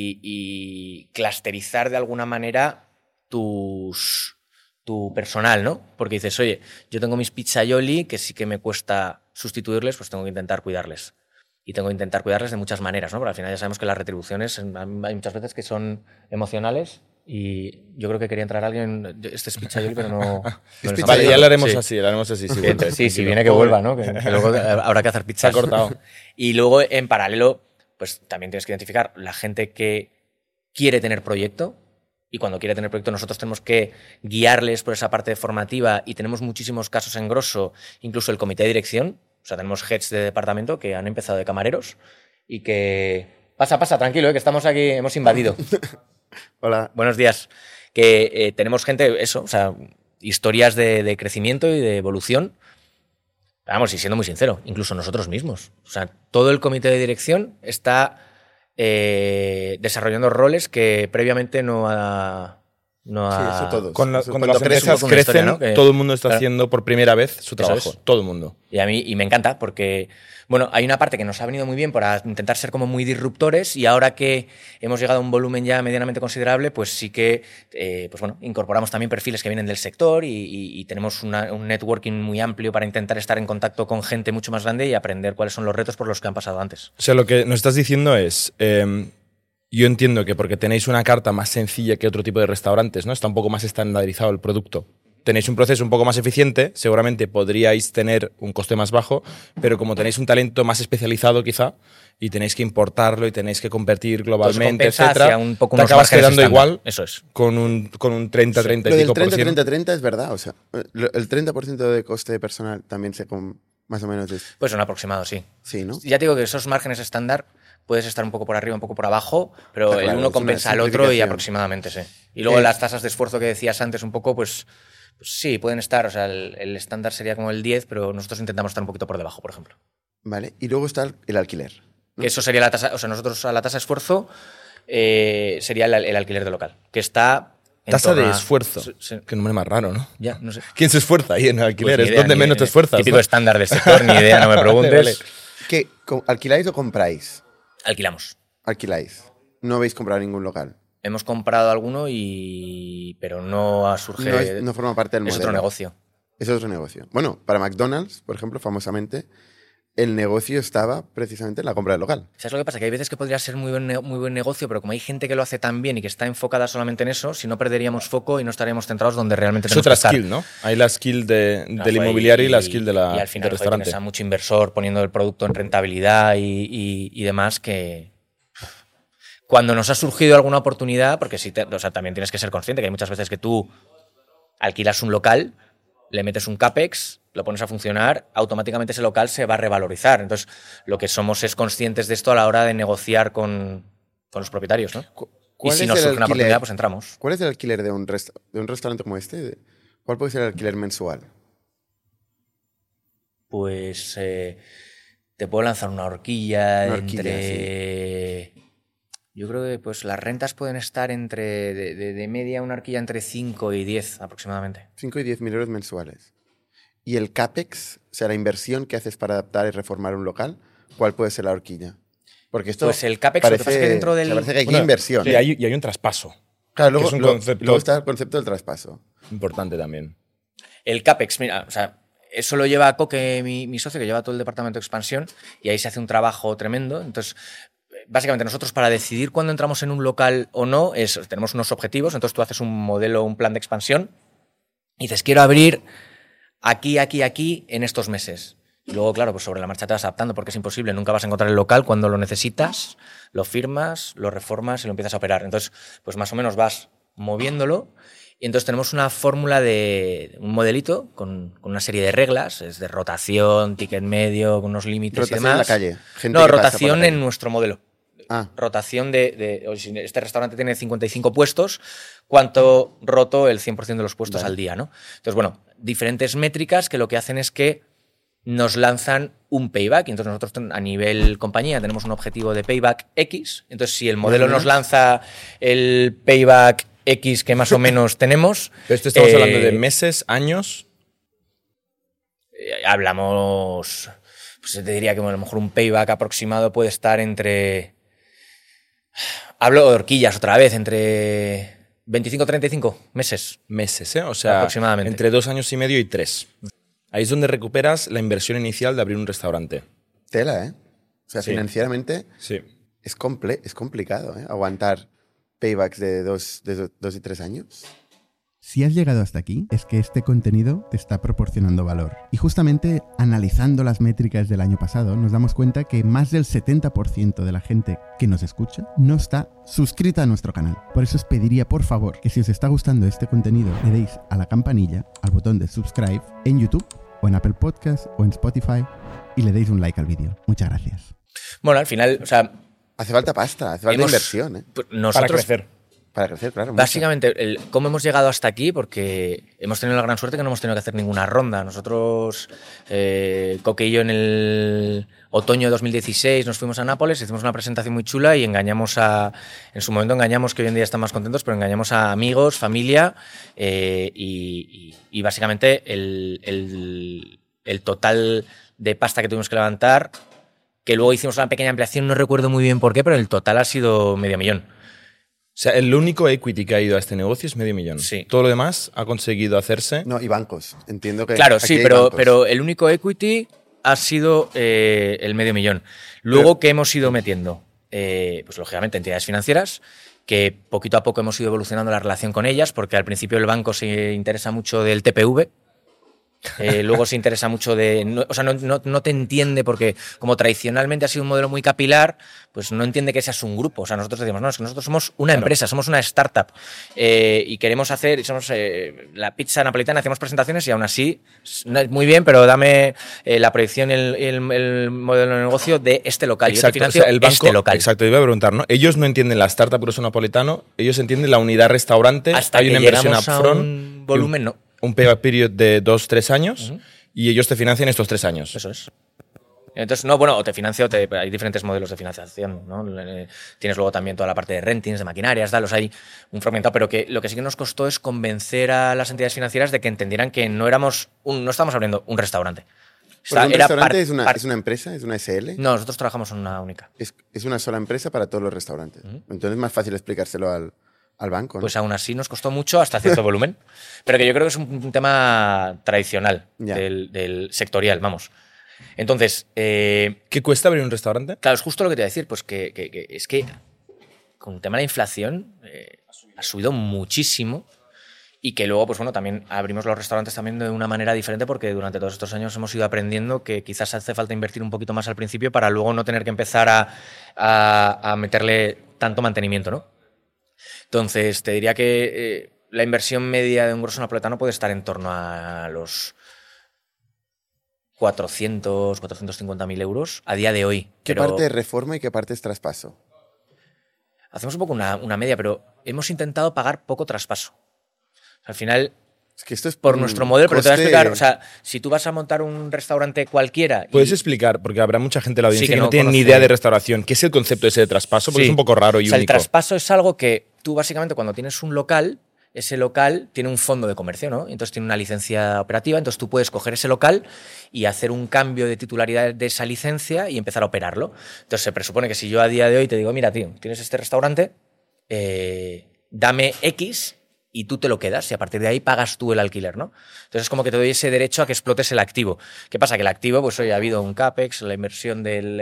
y clusterizar de alguna manera tu personal, ¿no? Porque dices, oye, yo tengo mis pizzaioli que sí que me cuesta sustituirles, pues tengo que intentar cuidarles. Y tengo que intentar cuidarles de muchas maneras, ¿no? Porque al final ya sabemos que las retribuciones hay muchas veces que son emocionales. Y yo creo que quería entrar alguien. Este es pizzaioli, pero no. Vale, ya lo haremos sí. así, lo haremos así. Sí, si viene que vuelva, ¿no? Que luego habrá que hacer pizzas. Se ha cortado. Y luego, en paralelo, pues también tienes que identificar la gente que quiere tener proyecto. Y cuando quiere tener proyecto, nosotros tenemos que guiarles por esa parte formativa. Y tenemos muchísimos casos en grosso, incluso el comité de dirección. O sea, tenemos heads de departamento que han empezado de camareros y que. Pasa, tranquilo, que estamos aquí, hemos invadido. Hola. Buenos días. Que tenemos gente, eso, o sea, historias de crecimiento y de evolución. Vamos, y siendo muy sincero, incluso nosotros mismos. O sea, todo el comité de dirección está desarrollando roles que previamente no ha... Sí, eso todos. Cuando Eso las empresas una crecen, historia, ¿no? todo el mundo está claro. haciendo por primera vez su trabajo. es. Todo el mundo. Y a mí me encanta porque, bueno, hay una parte que nos ha venido muy bien para intentar ser como muy disruptores y ahora que hemos llegado a un volumen ya medianamente considerable, pues sí que, pues bueno, incorporamos también perfiles que vienen del sector y tenemos un networking muy amplio para intentar estar en contacto con gente mucho más grande y aprender cuáles son los retos por los que han pasado antes. O sea, lo que nos estás diciendo es... yo entiendo que porque tenéis una carta más sencilla que otro tipo de restaurantes, ¿no? Está un poco más estandarizado el producto. Tenéis un proceso un poco más eficiente, seguramente podríais tener un coste más bajo, pero como tenéis un talento más especializado quizá, y tenéis que importarlo y tenéis que competir globalmente, etcétera, un poco te unos acabas márgenes quedando estándar. igual Eso es. con un 30, 30 Lo y del pico por 30-30-30 es verdad. O sea, el 30% de coste de personal también se más o menos es... Pues un aproximado, sí. Sí, ¿no? Ya te digo que esos márgenes estándar puedes estar un poco por arriba, un poco por abajo, pero Está claro, el uno es una compensa al otro y simplificación. aproximadamente, sí. Y luego las tasas de esfuerzo que decías antes un poco, pues sí, pueden estar, o sea, el estándar sería como el 10, pero nosotros intentamos estar un poquito por debajo, por ejemplo. Vale. Y luego está el alquiler. ¿no? Que eso sería la tasa, o sea, nosotros a la tasa de esfuerzo sería el alquiler de local, que está... en Tasa torno de a- esfuerzo. Sí. Qué nombre más raro, ¿no? Ya, no sé. ¿Quién se esfuerza ahí en alquileres? Pues ni idea, ¿Dónde ni menos idea. te esfuerzas? Típico ¿no? estándar del sector, ni idea, no me preguntes. Vale. ¿Qué? ¿Alquiláis o compráis? Alquilamos. Alquiláis. No habéis comprado ningún local. Hemos comprado alguno, pero no ha surgido... No forma parte del es modelo. otro negocio. Es otro negocio. Bueno, para McDonald's, por ejemplo, famosamente, el negocio estaba precisamente en la compra del local. ¿Sabes lo que pasa? Que hay veces que podría ser muy buen negocio, pero como hay gente que lo hace tan bien y que está enfocada solamente en eso, si no perderíamos foco y no estaríamos centrados donde realmente Es tenemos otra que estar. skill, ¿no? Hay la skill del Joder, inmobiliario y la skill de y al del final restaurante. tienes a mucho inversor poniendo el producto en rentabilidad y demás que... Cuando nos ha surgido alguna oportunidad, porque sí, o sea, también tienes que ser consciente que hay muchas veces que tú alquilas un local le metes un CAPEX, lo pones a funcionar, automáticamente ese local se va a revalorizar. Entonces, lo que somos es conscientes de esto a la hora de negociar con los propietarios, ¿no? Y si nos surge una oportunidad, pues entramos. ¿Cuál es el alquiler de un restaurante como este? ¿Cuál puede ser el alquiler mensual? Pues te puedo lanzar una horquilla, entre... Sí. Yo creo que pues las rentas pueden estar entre, de media, una horquilla entre 5 y 10 aproximadamente. 5 y 10 mil euros mensuales. ¿Y el CAPEX, o sea, la inversión que haces para adaptar y reformar un local, cuál puede ser la horquilla? Porque esto pues el CAPEX, lo que pasa es que dentro del... parece que hay inversión. Sí, y hay un traspaso. Claro, luego está el concepto del traspaso. Importante también. El CAPEX, mira, o sea, eso lo lleva Coque, mi socio, que lleva todo el departamento de expansión, y ahí se hace un trabajo tremendo. Entonces, básicamente nosotros para decidir cuándo entramos en un local o no, tenemos unos objetivos, entonces tú haces un modelo, un plan de expansión, y dices, quiero abrir aquí, en estos meses. Y luego, claro, pues sobre la marcha te vas adaptando porque es imposible. Nunca vas a encontrar el local cuando lo necesitas, lo firmas, lo reformas y lo empiezas a operar. Entonces, pues más o menos vas moviéndolo y entonces tenemos una fórmula de un modelito con una serie de reglas, es de rotación, ticket medio, con unos límites rotación y demás. En la calle. No, rotación en nuestro modelo. Ah. Rotación si este restaurante tiene 55 puestos, ¿cuánto roto el 100% de los puestos al día, ¿no? Entonces, bueno, diferentes métricas que lo que hacen es que nos lanzan un payback. Y entonces nosotros a nivel compañía tenemos un objetivo de payback X. Entonces, si el modelo nos lanza el payback X que más o menos tenemos... ¿Esto estamos hablando de meses, años? Hablamos... Pues te diría que a lo mejor un payback aproximado puede estar entre... Hablo de horquillas otra vez, entre 25 y 35 meses. Meses, ¿eh? O sea, aproximadamente. Entre 2 años y medio y 3. Ahí es donde recuperas la inversión inicial de abrir un restaurante. Tela, ¿eh? O sea, sí. Financieramente sí. Es complicado, ¿eh? Aguantar paybacks de 2 y 3 años. Si has llegado hasta aquí, es que este contenido te está proporcionando valor. Y justamente analizando las métricas del año pasado, nos damos cuenta que más del 70% de la gente que nos escucha no está suscrita a nuestro canal. Por eso os pediría, por favor, que si os está gustando este contenido, le deis a la campanilla, al botón de subscribe en YouTube, o en Apple Podcasts, o en Spotify, y le deis un like al vídeo. Muchas gracias. Bueno, al final, o sea... Hace falta pasta, hace falta inversión, ¿eh? Nosotros, para crecer. Para crecer, claro. Básicamente, ¿cómo hemos llegado hasta aquí? Porque hemos tenido la gran suerte que no hemos tenido que hacer ninguna ronda. Nosotros, Coque y yo, en el otoño de 2016 nos fuimos a Nápoles, hicimos una presentación muy chula y engañamos en su momento engañamos, que hoy en día están más contentos, pero engañamos a amigos, familia y básicamente el total de pasta que tuvimos que levantar, que luego hicimos una pequeña ampliación, no recuerdo muy bien por qué, pero el total ha sido $500,000. O sea, el único equity que ha ido a este negocio es $500,000. Sí. Todo lo demás ha conseguido hacerse. No, y bancos. Entiendo que. Claro, sí, pero el único equity ha sido el $500,000. Luego, ¿qué hemos ido metiendo? Pues lógicamente entidades financieras, que poquito a poco hemos ido evolucionando la relación con ellas, porque al principio el banco se interesa mucho del TPV. Luego se interesa mucho no te entiende porque como tradicionalmente ha sido un modelo muy capilar, pues no entiende que seas un grupo. O sea, nosotros decimos, no, es que nosotros somos una empresa, somos una startup y queremos hacer, somos la pizza napolitana, hacemos presentaciones y aún así, muy bien, pero dame la proyección, el modelo de negocio de este local. Exacto, yo te financio el banco, este local. Exacto, iba a preguntar, ¿no? Ellos no entienden la startup grosso napolitano, ellos entienden la unidad restaurante, hasta hay que una inversión llegamos upfront, a un volumen, no. Un payback period de 2-3 años y ellos te financian estos 3 años. Eso es. Entonces, no, bueno, o te financio, hay diferentes modelos de financiación, ¿no? Tienes luego también toda la parte de rentings, de maquinarias, tal, o sea, hay un fragmentado, pero que lo que sí que nos costó es convencer a las entidades financieras de que entendieran que no estamos abriendo un restaurante. ¿Un restaurante es una empresa? ¿Es una SL? No, nosotros trabajamos en una única. Es una sola empresa para todos los restaurantes. Entonces es más fácil explicárselo al banco, ¿no? Pues aún así nos costó mucho hasta cierto volumen, pero que yo creo que es un tema tradicional del sectorial, vamos. Entonces... ¿Qué cuesta abrir un restaurante? Claro, es justo lo que te iba a decir, pues que es que con el tema de la inflación ha subido muchísimo y que luego, pues bueno, también abrimos los restaurantes también de una manera diferente porque durante todos estos años hemos ido aprendiendo que quizás hace falta invertir un poquito más al principio para luego no tener que empezar a meterle tanto mantenimiento, ¿no? Entonces, te diría que la inversión media de un grosso napoletano puede estar en torno a los 400, 450.000 euros a día de hoy. ¿Qué Pero parte es reforma y qué parte es traspaso? hacemos un poco una media, pero hemos intentado pagar poco traspaso. Al final, Es que esto es por un nuestro modelo, pero te voy a coste- explicar, o sea, si tú vas a montar un restaurante cualquiera... ¿Puedes explicar? Porque habrá mucha gente en la audiencia Sí, que que no no tiene ni conoce- idea de restauración. ¿Qué es el concepto ese de traspaso? Porque Sí. es un poco raro y O sea, el único. traspaso es algo que tú básicamente cuando tienes un local, ese local tiene un fondo de comercio, ¿no? Entonces tiene una licencia operativa, entonces tú puedes coger ese local y hacer un cambio de titularidad de esa licencia y empezar a operarlo. Entonces se presupone que si yo a día de hoy te digo, mira, tío, tienes este restaurante, dame X y tú te lo quedas y a partir de ahí pagas tú el alquiler, ¿no? Entonces es como que te doy ese derecho a que explotes el activo. ¿Qué pasa? Que el activo, pues hoy ha habido un CAPEX, la inversión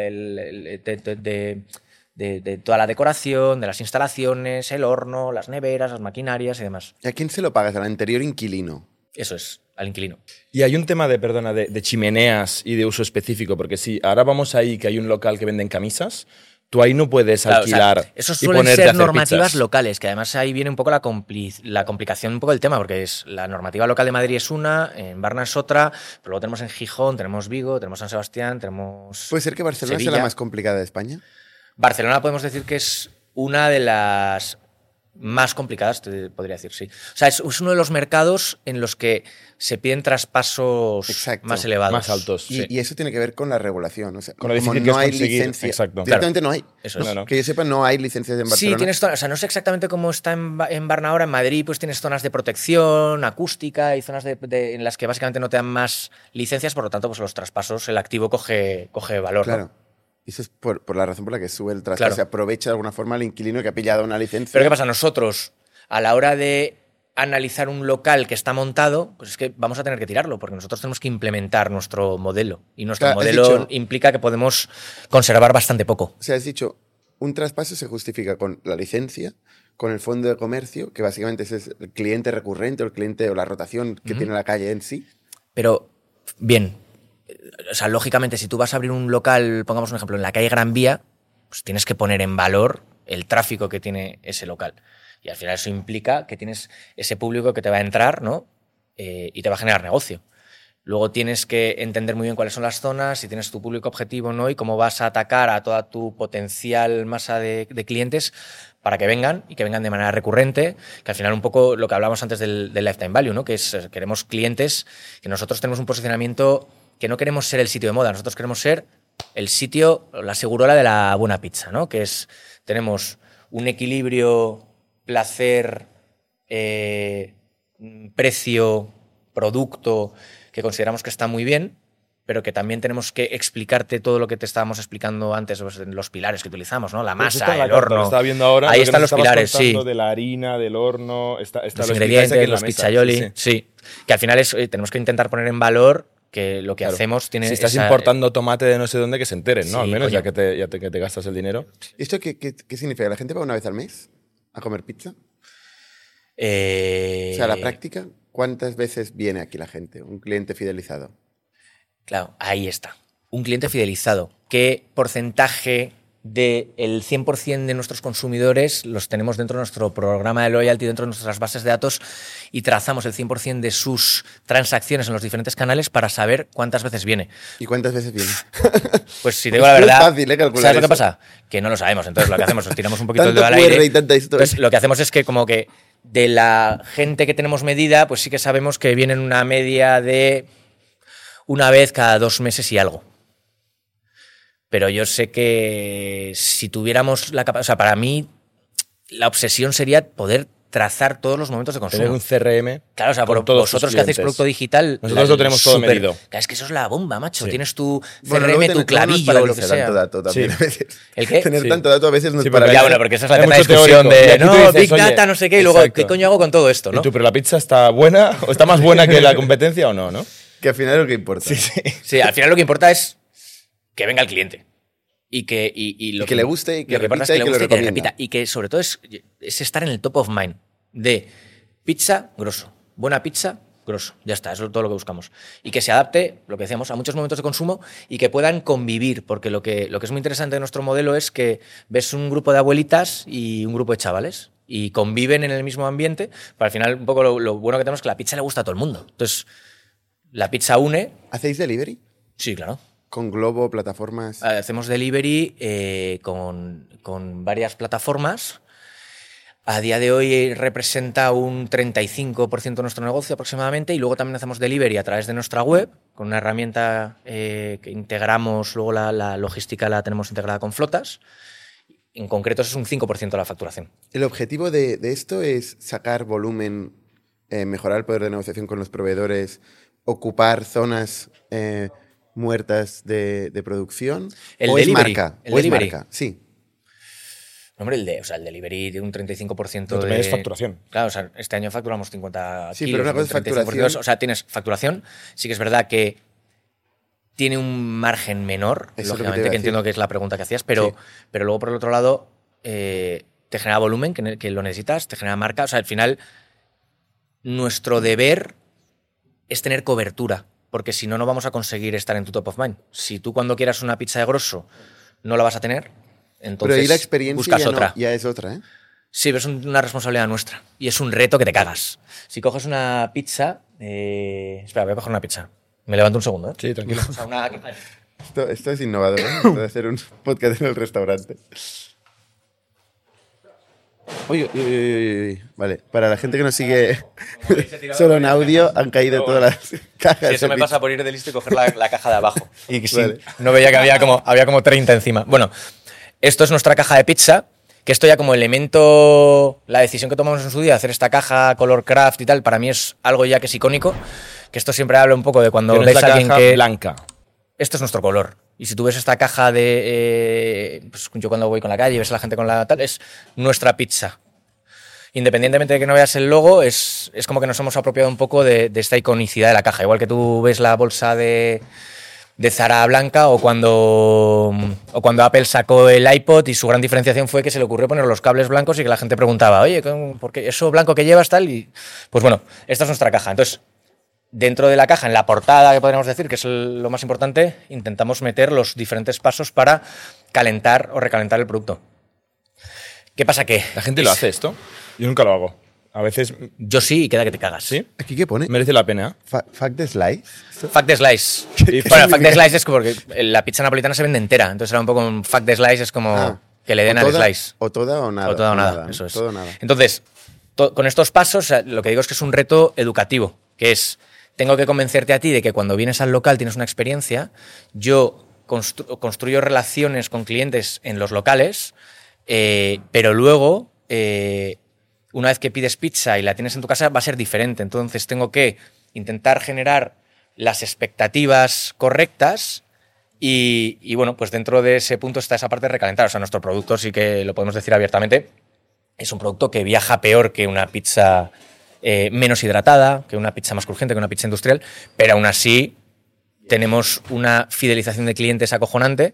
de toda la decoración, de las instalaciones, el horno, las neveras, las maquinarias y demás. ¿Y a quién se lo pagas? Al anterior inquilino. Eso es, al inquilino. Y hay un tema de chimeneas y de uso específico, porque si ahora vamos ahí que hay un local que venden camisas, tú ahí no puedes Claro, alquilar o sea, eso y suelen ponerte a ser hacer normativas pizzas. locales, que además ahí viene un poco la complicación un poco del tema, porque es la normativa local de Madrid es una, en Barna es otra, pero luego tenemos en Gijón, tenemos Vigo, tenemos San Sebastián, tenemos ¿Puede ser que Barcelona sea Sevilla. la más complicada de España? Barcelona podemos decir que es una de las más complicadas, te podría decir, sí. O sea, es uno de los mercados en los que se piden traspasos Exacto. más elevados. Más altos. Y, Sí. y eso tiene que ver con la regulación. O sea, Con lo como difícil que no es hay conseguir- licencia. exacto. Directamente no hay. Eso es. No, No, no. Que yo sepa, no hay licencias en Barcelona. Sí, tienes zonas, o sea, no sé exactamente cómo está en Barna ahora. En Madrid, pues tienes zonas de protección, acústica y zonas en las que básicamente no te dan más licencias, por lo tanto, pues los traspasos, el activo coge valor. ¿no? Claro. Y eso es por la razón por la que sube el traspaso. Claro. Se aprovecha de alguna forma el inquilino que ha pillado una licencia. Pero ¿qué pasa? Nosotros, a la hora de analizar un local que está montado, pues es que vamos a tener que tirarlo, porque nosotros tenemos que implementar nuestro modelo. Y nuestro Claro, has modelo dicho- implica que podemos conservar bastante poco. O sea, has dicho, un traspaso se justifica con la licencia, con el fondo de comercio, que básicamente ese es el cliente recurrente o el cliente o la rotación que tiene la calle en sí. Pero, bien, o sea, lógicamente, si tú vas a abrir un local, pongamos un ejemplo, en la calle Gran Vía, pues tienes que poner en valor el tráfico que tiene ese local. Y al final eso implica que tienes ese público que te va a entrar, ¿no? Y te va a generar negocio. Luego tienes que entender muy bien cuáles son las zonas, si tienes tu público objetivo o no, y cómo vas a atacar a toda tu potencial masa de clientes para que vengan y que vengan de manera recurrente, que al final un poco lo que hablábamos antes del lifetime value, ¿no? Que es, queremos clientes, que nosotros tenemos un posicionamiento que no queremos ser el sitio de moda, nosotros queremos ser el sitio, la segurola de la buena pizza, ¿no? Que es, tenemos un equilibrio placer, precio, producto, que consideramos que está muy bien, pero que también tenemos que explicarte todo lo que te estábamos explicando antes, pues, los pilares que utilizamos, ¿no? La Pero eso masa, está en la el carta, horno. Lo estaba viendo ahora. Ahí lo que están nos los estabas pilares, sí. contando de la harina, del horno. Está Los lo explicáis aquí ingredientes, en la los mesa. pizzaioli, Sí, sí. sí. Que al final tenemos que intentar poner en valor que lo que Claro. hacemos tiene Si estás esa- importando tomate de no sé dónde, que se enteren, ¿no? Sí, Al menos, coño. ya que te gastas el dinero. ¿Y esto qué significa? ¿La gente va una vez al mes a comer pizza? O Eh, sea, la práctica, ¿cuántas veces viene aquí la gente? Un cliente fidelizado. Claro, ahí está. Un cliente fidelizado. ¿Qué porcentaje del 100% de nuestros consumidores los tenemos dentro de nuestro programa de loyalty, dentro de nuestras bases de datos, y trazamos el 100% de sus transacciones en los diferentes canales para saber cuántas veces viene? ¿Y cuántas veces viene? Pues si te digo la Es muy verdad, fácil, calcular ¿sabes lo que eso. pasa? Que no lo sabemos. Entonces lo que hacemos es tiramos un poquito el Tanto dedo al aire. QR y tanta historia. Entonces, lo que hacemos es que como que de la gente que tenemos medida, pues sí que sabemos que vienen una media de una vez cada 2 meses y algo. Pero yo sé que si tuviéramos la capacidad... O sea, para mí la obsesión sería poder trazar todos los momentos de consumo. Tener un CRM. Claro, o sea, con por todos vosotros tus que hacéis clientes. producto digital... Nosotros lo tenemos todo medido. Claro, es que eso es la bomba, macho. Sí. Tienes tu Bueno, CRM, luego tu clavillo, no lo que tanto sea. dato también Sí. a veces. ¿El qué? Tener Sí. tanto dato a veces no Sí, es porque para Ya, nada. bueno, porque esa es la Hay eterna mucho discusión teórico. Y de aquí tú no, dices, Big oye, Data, no sé qué, y luego, exacto. ¿qué coño hago con todo esto, no? ¿Y tú, pero la pizza está buena? ¿O está más buena que la competencia o no, no? Que al final es lo que importa. Sí, al final lo que importa es que venga el cliente. Y que, lo Y que le guste, y que lo importa es repita, y que lo le guste, recomienda. repita. Y que sobre todo es estar en el top of mind de pizza, grosso. Buena pizza, grosso. Ya está, eso es todo lo que buscamos. Y que se adapte, lo que decíamos, a muchos momentos de consumo y que puedan convivir. Porque lo que es muy interesante de nuestro modelo es que ves un grupo de abuelitas y un grupo de chavales. y conviven en el mismo ambiente, pero al final un poco lo bueno que tenemos es que la pizza le gusta a todo el mundo. Entonces, la pizza une... ¿Hacéis delivery? Sí, claro. ¿Con Globo, plataformas? Hacemos delivery con varias plataformas. A día de hoy representa un 35% de nuestro negocio aproximadamente, y luego también hacemos delivery a través de nuestra web, con una herramienta que integramos, luego la logística la tenemos integrada con flotas. En concreto, eso es un 5% de la facturación. El objetivo de esto es sacar volumen, mejorar el poder de negociación con los proveedores, ocupar zonas muertas de producción. El ¿O delivery, es marca? el ¿O es delivery. marca? Sí. Hombre, el delivery tiene un 35% Pero también es facturación. Claro, o sea, este año facturamos 50 Sí, kilos. pero una cosa es 35%. facturación. O sea, tienes facturación. Sí que es verdad que tiene un margen menor, Eso es lo que te lógicamente, iba a que decir. entiendo que es la pregunta que hacías, pero, Sí. pero luego, por el otro lado, te genera volumen, que lo necesitas, te genera marca. O sea, al final, nuestro deber es tener cobertura, porque si no, no vamos a conseguir estar en tu top of mind. Si tú cuando quieras una pizza de grosso no la vas a tener, entonces Pero ahí la experiencia buscas ya, otra. ya es otra, ¿eh? Sí, pero es una responsabilidad nuestra y es un reto que te cagas. Si coges una pizza... Espera, voy a coger una pizza. Me levanto un segundo, ¿eh? Sí, tranquilo. O sea, una... Esto es innovador, ¿eh? Esto de hacer un podcast en el restaurante. Uy. Vale, para la gente que nos sigue solo en audio, han caído todas las cajas. Sí, eso de me pizza. pasa por ir de listo y coger la caja de abajo. Y que sí, Vale. no veía que había como 30 encima. Bueno, esto es nuestra caja de pizza, que esto ya como elemento, la decisión que tomamos en su día, hacer esta caja color craft y tal, para mí es algo ya que es icónico, que esto siempre habla un poco de cuando Que no ves es a la alguien caja que... blanca. Esto es nuestro color. Y si tú ves esta caja de... pues yo cuando voy con la calle y ves a la gente con la tal, es nuestra pizza. Independientemente de que no veas el logo, es como que nos hemos apropiado un poco de esta iconicidad de la caja. Igual que tú ves la bolsa de Zara blanca o cuando Apple sacó el iPod y su gran diferenciación fue que se le ocurrió poner los cables blancos y que la gente preguntaba, oye, ¿por qué eso blanco que llevas tal? Y pues bueno, esta es nuestra caja. Entonces, dentro de la caja, en la portada, que podríamos decir, que es lo más importante, intentamos meter los diferentes pasos para calentar o recalentar el producto. ¿Qué pasa? Que ¿La gente lo hace esto? Yo nunca lo hago. A veces... Yo sí y queda que te cagas. ¿Sí? ¿Aquí qué pone? Merece la pena. Fact the slice. Fact the slice. Bueno, fact the slice es porque la pizza napolitana se vende entera. Entonces era un poco un fact the slice, es como que le den al slice. O toda o nada. O toda o nada, ¿no? eso es. Todo o nada. Entonces, con estos pasos, o sea, lo que digo es que es un reto educativo, que es, tengo que convencerte a ti de que cuando vienes al local tienes una experiencia, yo construyo relaciones con clientes en los locales, pero luego, una vez que pides pizza y la tienes en tu casa, va a ser diferente. Entonces tengo que intentar generar las expectativas correctas y bueno, pues dentro de ese punto está esa parte de recalentar. O sea, nuestro producto, sí que lo podemos decir abiertamente, es un producto que viaja peor que una pizza menos hidratada, que una pizza más crujiente, que una pizza industrial, pero aún así tenemos una fidelización de clientes acojonante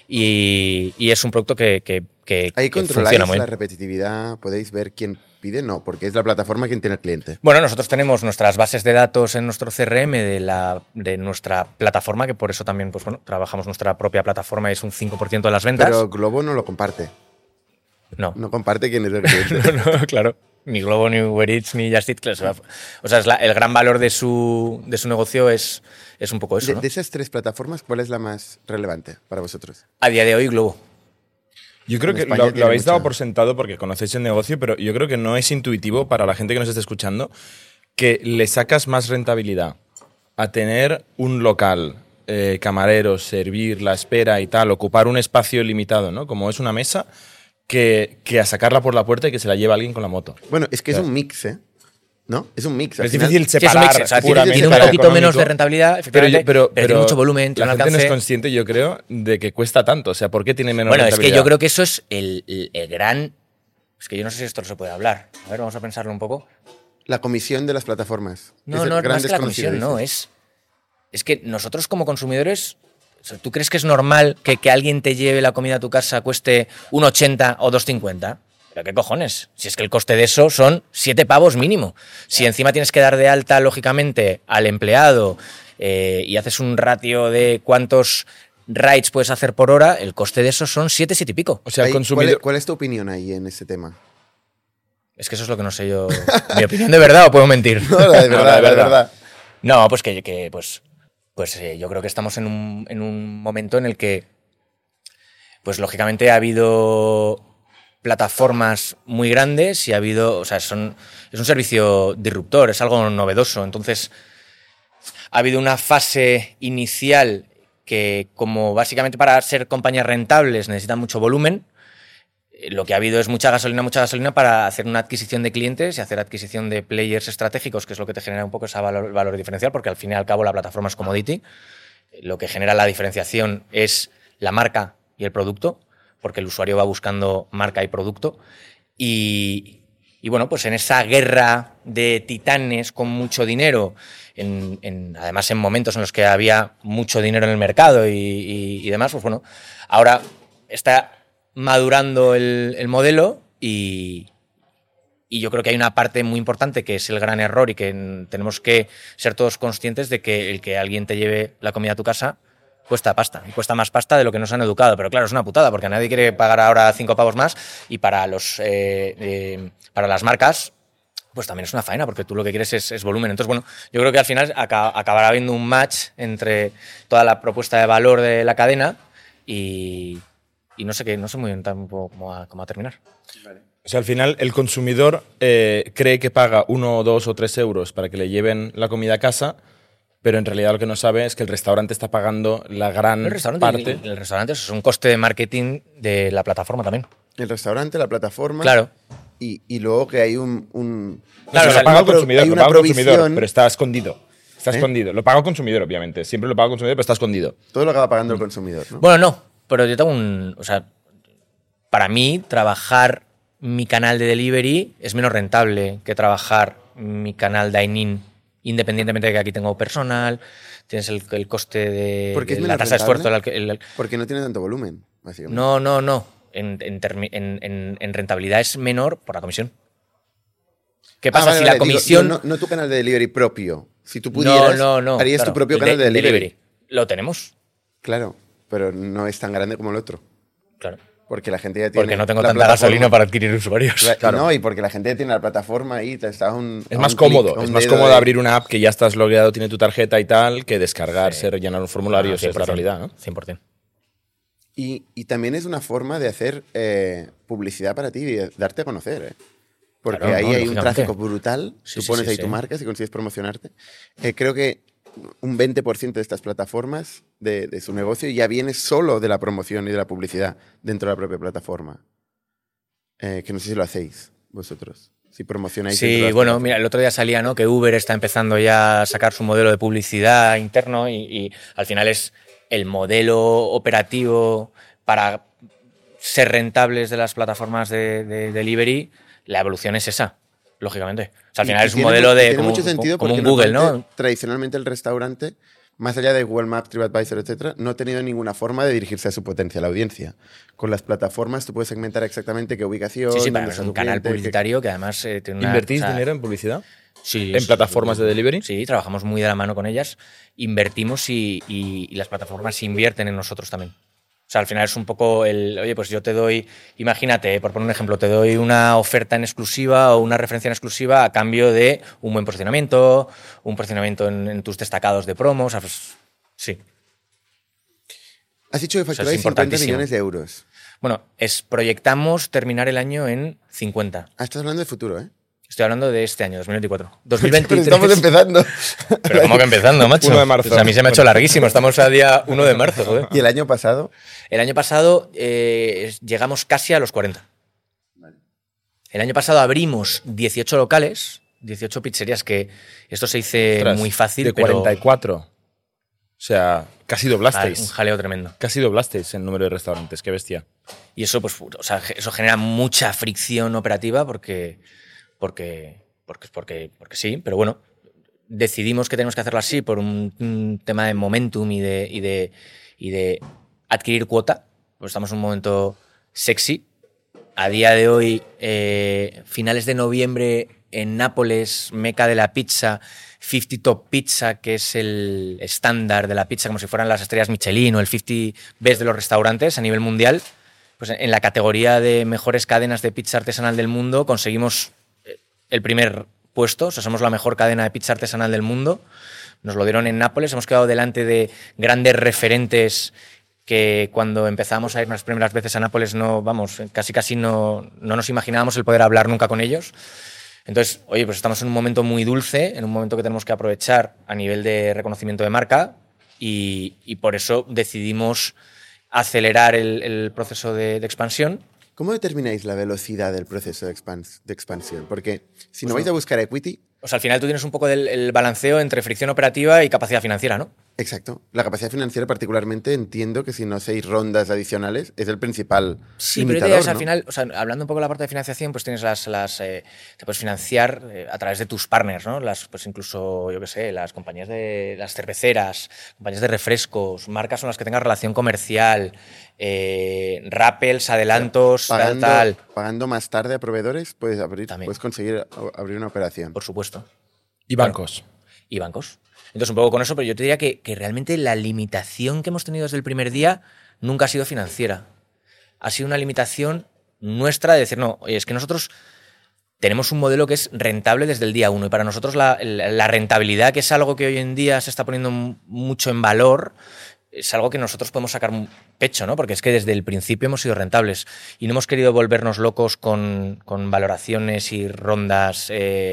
y es un producto que Ahí que controláis funciona muy la bien. repetitividad, podéis ver quién pide, no, porque es la plataforma quien tiene el cliente. Bueno, nosotros tenemos nuestras bases de datos en nuestro CRM de nuestra plataforma, que por eso también pues bueno, trabajamos nuestra propia plataforma y es un 5% de las ventas. Pero Globo no lo comparte. No. No comparte quién es el cliente. No, claro. Ni Globo, ni Uber Eats, ni Just Eat. Claro. O sea, el gran valor de su negocio es un poco eso, ¿no? De esas tres plataformas, ¿cuál es la más relevante para vosotros? A día de hoy, Globo. Yo creo En que España lo tiene habéis dado mucha- por sentado porque conocéis el negocio, pero yo creo que no es intuitivo para la gente que nos esté escuchando que le sacas más rentabilidad a tener un local, camareros, servir, la espera y tal, ocupar un espacio limitado, ¿no? Como es una mesa, que a sacarla por la puerta y que se la lleve alguien con la moto. Bueno, es que es Claro. un mix, ¿eh? ¿No? Es un mix. al Es final. difícil Sí, es un separar mix, o sea, puramente tiene un para poquito menos económico, de rentabilidad, efectivamente, pero tiene mucho volumen, tiene la un gente no es alcance. consciente, yo creo, de que cuesta tanto. O sea, ¿por qué tiene menos Bueno, es que rentabilidad? yo creo que eso es el gran... Es que yo no sé si esto se puede hablar. A ver, vamos a pensarlo un poco. La comisión de las plataformas. No, Es el no, gran más que la desconocido, comisión, no. dices. Es que nosotros como consumidores, o sea, ¿tú crees que es normal que alguien te lleve la comida a tu casa cueste 1,80 o 2,50? ¿Pero qué cojones? Si es que el coste de eso son 7 pavos mínimo. Si encima tienes que dar de alta, lógicamente, al empleado y haces un ratio de cuántos rides puedes hacer por hora, el coste de eso son 7 y pico. O sea, el Ahí, consumidor... ¿cuál es tu opinión ahí en ese tema? Es que eso es lo que no sé yo. ¿Mi opinión de verdad o puedo mentir? No, la de verdad, la de verdad. No, pues yo creo que estamos en un momento en el que, pues lógicamente ha habido plataformas muy grandes y ha habido, o sea, es un servicio disruptor, es algo novedoso. Entonces, ha habido una fase inicial que, como básicamente para ser compañías rentables necesitan mucho volumen, lo que ha habido es mucha gasolina para hacer una adquisición de clientes y hacer adquisición de players estratégicos, que es lo que te genera un poco ese valor diferencial, porque al fin y al cabo la plataforma es commodity. Lo que genera la diferenciación es la marca y el producto, porque el usuario va buscando marca y producto. Y bueno, pues en esa guerra de titanes con mucho dinero, además en momentos en los que había mucho dinero en el mercado y demás, pues bueno, ahora está madurando el modelo y yo creo que hay una parte muy importante que es el gran error y que tenemos que ser todos conscientes de que el que alguien te lleve la comida a tu casa cuesta pasta, y cuesta más pasta de lo que nos han educado, pero claro, es una putada porque nadie quiere pagar ahora 5 pavos más y para las marcas pues también es una faena porque tú lo que quieres es volumen. Entonces, bueno, yo creo que al final acabará habiendo un match entre toda la propuesta de valor de la cadena y no sé muy bien tampoco cómo va a terminar. Vale. O sea, al final el consumidor cree que paga 1, 2 o 3 euros para que le lleven la comida a casa, pero en realidad lo que no sabe es que el restaurante está pagando la gran parte. El restaurante es un coste de marketing de la plataforma también. El restaurante, la plataforma. Claro. Y luego que hay un claro, lo paga el consumidor, hay lo una paga el consumidor, provisión, pero está escondido. Está escondido. Lo paga el consumidor, obviamente. Siempre lo paga el consumidor, pero está escondido. Todo lo acaba pagando el consumidor, ¿no? Bueno, no, pero yo tengo o sea, para mí trabajar mi canal de delivery es menos rentable que trabajar mi canal dine-in, independientemente de que aquí tengo personal, tienes el coste de la tasa de esfuerzo. Porque no tiene tanto volumen, básicamente. No. En rentabilidad es menor por la comisión. ¿Qué pasa si la comisión... Digo, no tu canal de delivery propio. Si tú pudieras, harías claro, tu propio canal de delivery. Lo tenemos. Claro, pero no es tan grande como el otro. Claro. Porque la gente ya tiene. Porque no tengo tanta gasolina para adquirir usuarios. Claro. No, y porque la gente ya tiene la plataforma ahí. Es más cómodo. Es más cómodo abrir una app que ya estás logueado, tiene tu tarjeta y tal, que descargarse, rellenar un formulario. Es la realidad, ¿no? 100%. Y también es una forma de hacer publicidad para ti y de darte a conocer, ¿eh? Porque claro, ahí hay un tráfico brutal. Tú pones ahí tu marca si consigues promocionarte. Creo que un 20% de estas plataformas de su negocio ya viene solo de la promoción y de la publicidad dentro de la propia plataforma. Que no sé si lo hacéis vosotros. Si promocionáis. Sí, bueno, mira, el otro día salía, ¿no?, que Uber está empezando ya a sacar su modelo de publicidad interno y al final es el modelo operativo para ser rentables de las plataformas de delivery. La evolución es esa, lógicamente. O sea, al final es un modelo de tiene mucho sentido como un Google, ¿no? Tradicionalmente el restaurante, más allá de Google Maps, TripAdvisor, etcétera, no ha tenido ninguna forma de dirigirse a su potencial audiencia. Con las plataformas tú puedes segmentar exactamente qué ubicación. Sí, pero es un canal publicitario que además tiene una... ¿Invertís dinero en publicidad? Sí. ¿En plataformas de delivery? Sí, trabajamos muy de la mano con ellas. Invertimos y las plataformas invierten en nosotros también. O sea, al final es un poco oye, pues yo te doy, imagínate, por poner un ejemplo, te doy una oferta en exclusiva o una referencia en exclusiva a cambio de un buen posicionamiento, un posicionamiento en tus destacados de promos. O sea, pues, sí. Has dicho que facturáis 50 millones de euros. Bueno, proyectamos terminar el año en 50. Estás hablando de futuro, ¿eh? Estoy hablando de este año, 2024. 2023. Pero estamos empezando. Pero ¿cómo que empezando, macho? 1 de marzo. Pues a mí se me ha hecho larguísimo. Estamos a día 1 de marzo, joder. ¿Y el año pasado? El año pasado llegamos casi a los 40. Vale. El año pasado abrimos 18 locales, 18 pizzerías, que esto se dice muy fácil, de 44. O sea, casi doblasteis. Un jaleo tremendo. Casi doblasteis el número de restaurantes, qué bestia. Y eso, pues, o sea, eso genera mucha fricción operativa porque sí, pero bueno, decidimos que tenemos que hacerlo así por un tema de momentum y de adquirir cuota, pues estamos en un momento sexy. A día de hoy, finales de noviembre, en Nápoles, meca de la pizza, 50 Top Pizza, que es el estándar de la pizza, como si fueran las estrellas Michelin o el 50 Best de los restaurantes a nivel mundial, pues en la categoría de mejores cadenas de pizza artesanal del mundo conseguimos el primer puesto, o sea, somos la mejor cadena de pizza artesanal del mundo. Nos lo dieron en Nápoles, hemos quedado delante de grandes referentes que cuando empezamos a ir las primeras veces a Nápoles casi no nos imaginábamos el poder hablar nunca con ellos. Entonces, oye, pues estamos en un momento muy dulce, en un momento que tenemos que aprovechar a nivel de reconocimiento de marca y por eso decidimos acelerar el proceso de expansión. ¿Cómo determináis la velocidad del proceso de expansión? Porque si no vais a buscar equity... O sea, al final tú tienes un poco el balanceo entre fricción operativa y capacidad financiera, ¿no? Exacto. La capacidad financiera particularmente entiendo que si no hacéis rondas adicionales es el principal limitador, pero al ¿no? final, o sea, hablando un poco de la parte de financiación, pues tienes te puedes financiar a través de tus partners, ¿no? Pues incluso, yo qué sé, las compañías de las cerveceras, compañías de refrescos, marcas con las que tengas relación comercial, rappels, adelantos, tal. Pagando más tarde a proveedores puedes También. puedes conseguir abrir una operación. Por supuesto. Y bancos. Y bancos. Entonces, un poco con eso, pero yo te diría que realmente la limitación que hemos tenido desde el primer día nunca ha sido financiera. Ha sido una limitación nuestra de decir, no, oye, es que nosotros tenemos un modelo que es rentable desde el día 1 y para nosotros la rentabilidad, que es algo que hoy en día se está poniendo mucho en valor, es algo que nosotros podemos sacar un pecho, ¿no? Porque es que desde el principio hemos sido rentables y no hemos querido volvernos locos con valoraciones y rondas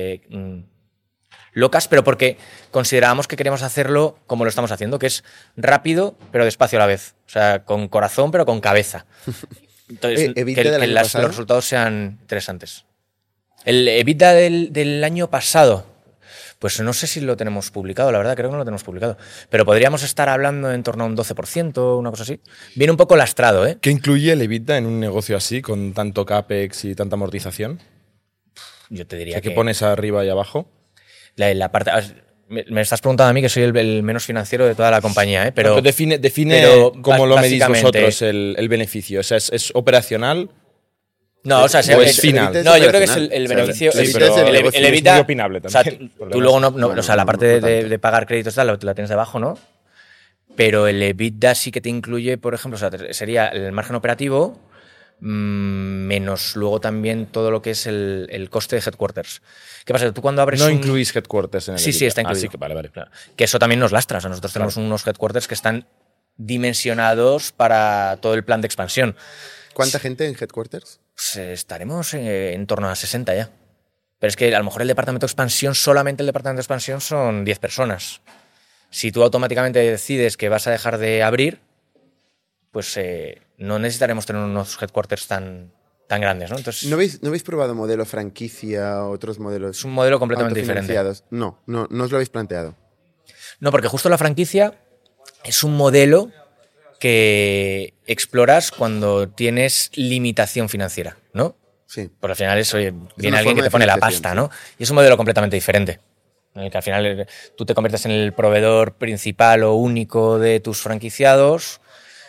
locas, pero porque considerábamos que queríamos hacerlo como lo estamos haciendo, que es rápido pero despacio a la vez. O sea, con corazón pero con cabeza. Entonces, que los resultados sean interesantes. El EBITDA del año pasado, pues no sé si lo tenemos publicado, la verdad, creo que no lo tenemos publicado. Pero podríamos estar hablando en torno a un 12%, una cosa así. Viene un poco lastrado, ¿eh? ¿Qué incluye el EBITDA en un negocio así, con tanto CAPEX y tanta amortización? Yo te diría O sea, ¿qué pones arriba y abajo? La parte... Me estás preguntando a mí, que soy el menos financiero de toda la compañía, ¿eh? Pero define cómo lo medís vosotros el beneficio. O sea, ¿es operacional? No, o sea, es final. No, yo creo que es el beneficio. Sí, pero el EBITDA. Es muy opinable también. O sea, tú luego o sea, la parte de pagar créditos tal, la tienes debajo, ¿no? Pero el EBITDA sí que te incluye, por ejemplo, o sea, sería el margen operativo menos luego también todo lo que es el coste de headquarters. ¿Qué pasa? Tú cuando abres incluís headquarters en el Sí, está incluido. Sí, que vale. Claro. Que eso también nos lastra. O sea, nosotros tenemos unos headquarters que están dimensionados para todo el plan de expansión. ¿Cuánta gente en headquarters? Pues estaremos en torno a 60 ya. Pero es que a lo mejor el departamento de expansión, solamente el departamento de expansión son 10 personas. Si tú automáticamente decides que vas a dejar de abrir, pues no necesitaremos tener unos headquarters tan grandes, ¿no? Entonces, ¿No habéis probado modelo franquicia o otros modelos? Es un modelo completamente diferente. No os lo habéis planteado. No, porque justo la franquicia es un modelo que exploras cuando tienes limitación financiera, ¿no? Sí. Porque al final viene alguien que te pone la pasta, ¿no? Y es un modelo completamente diferente, en el que al final tú te conviertes en el proveedor principal o único de tus franquiciados.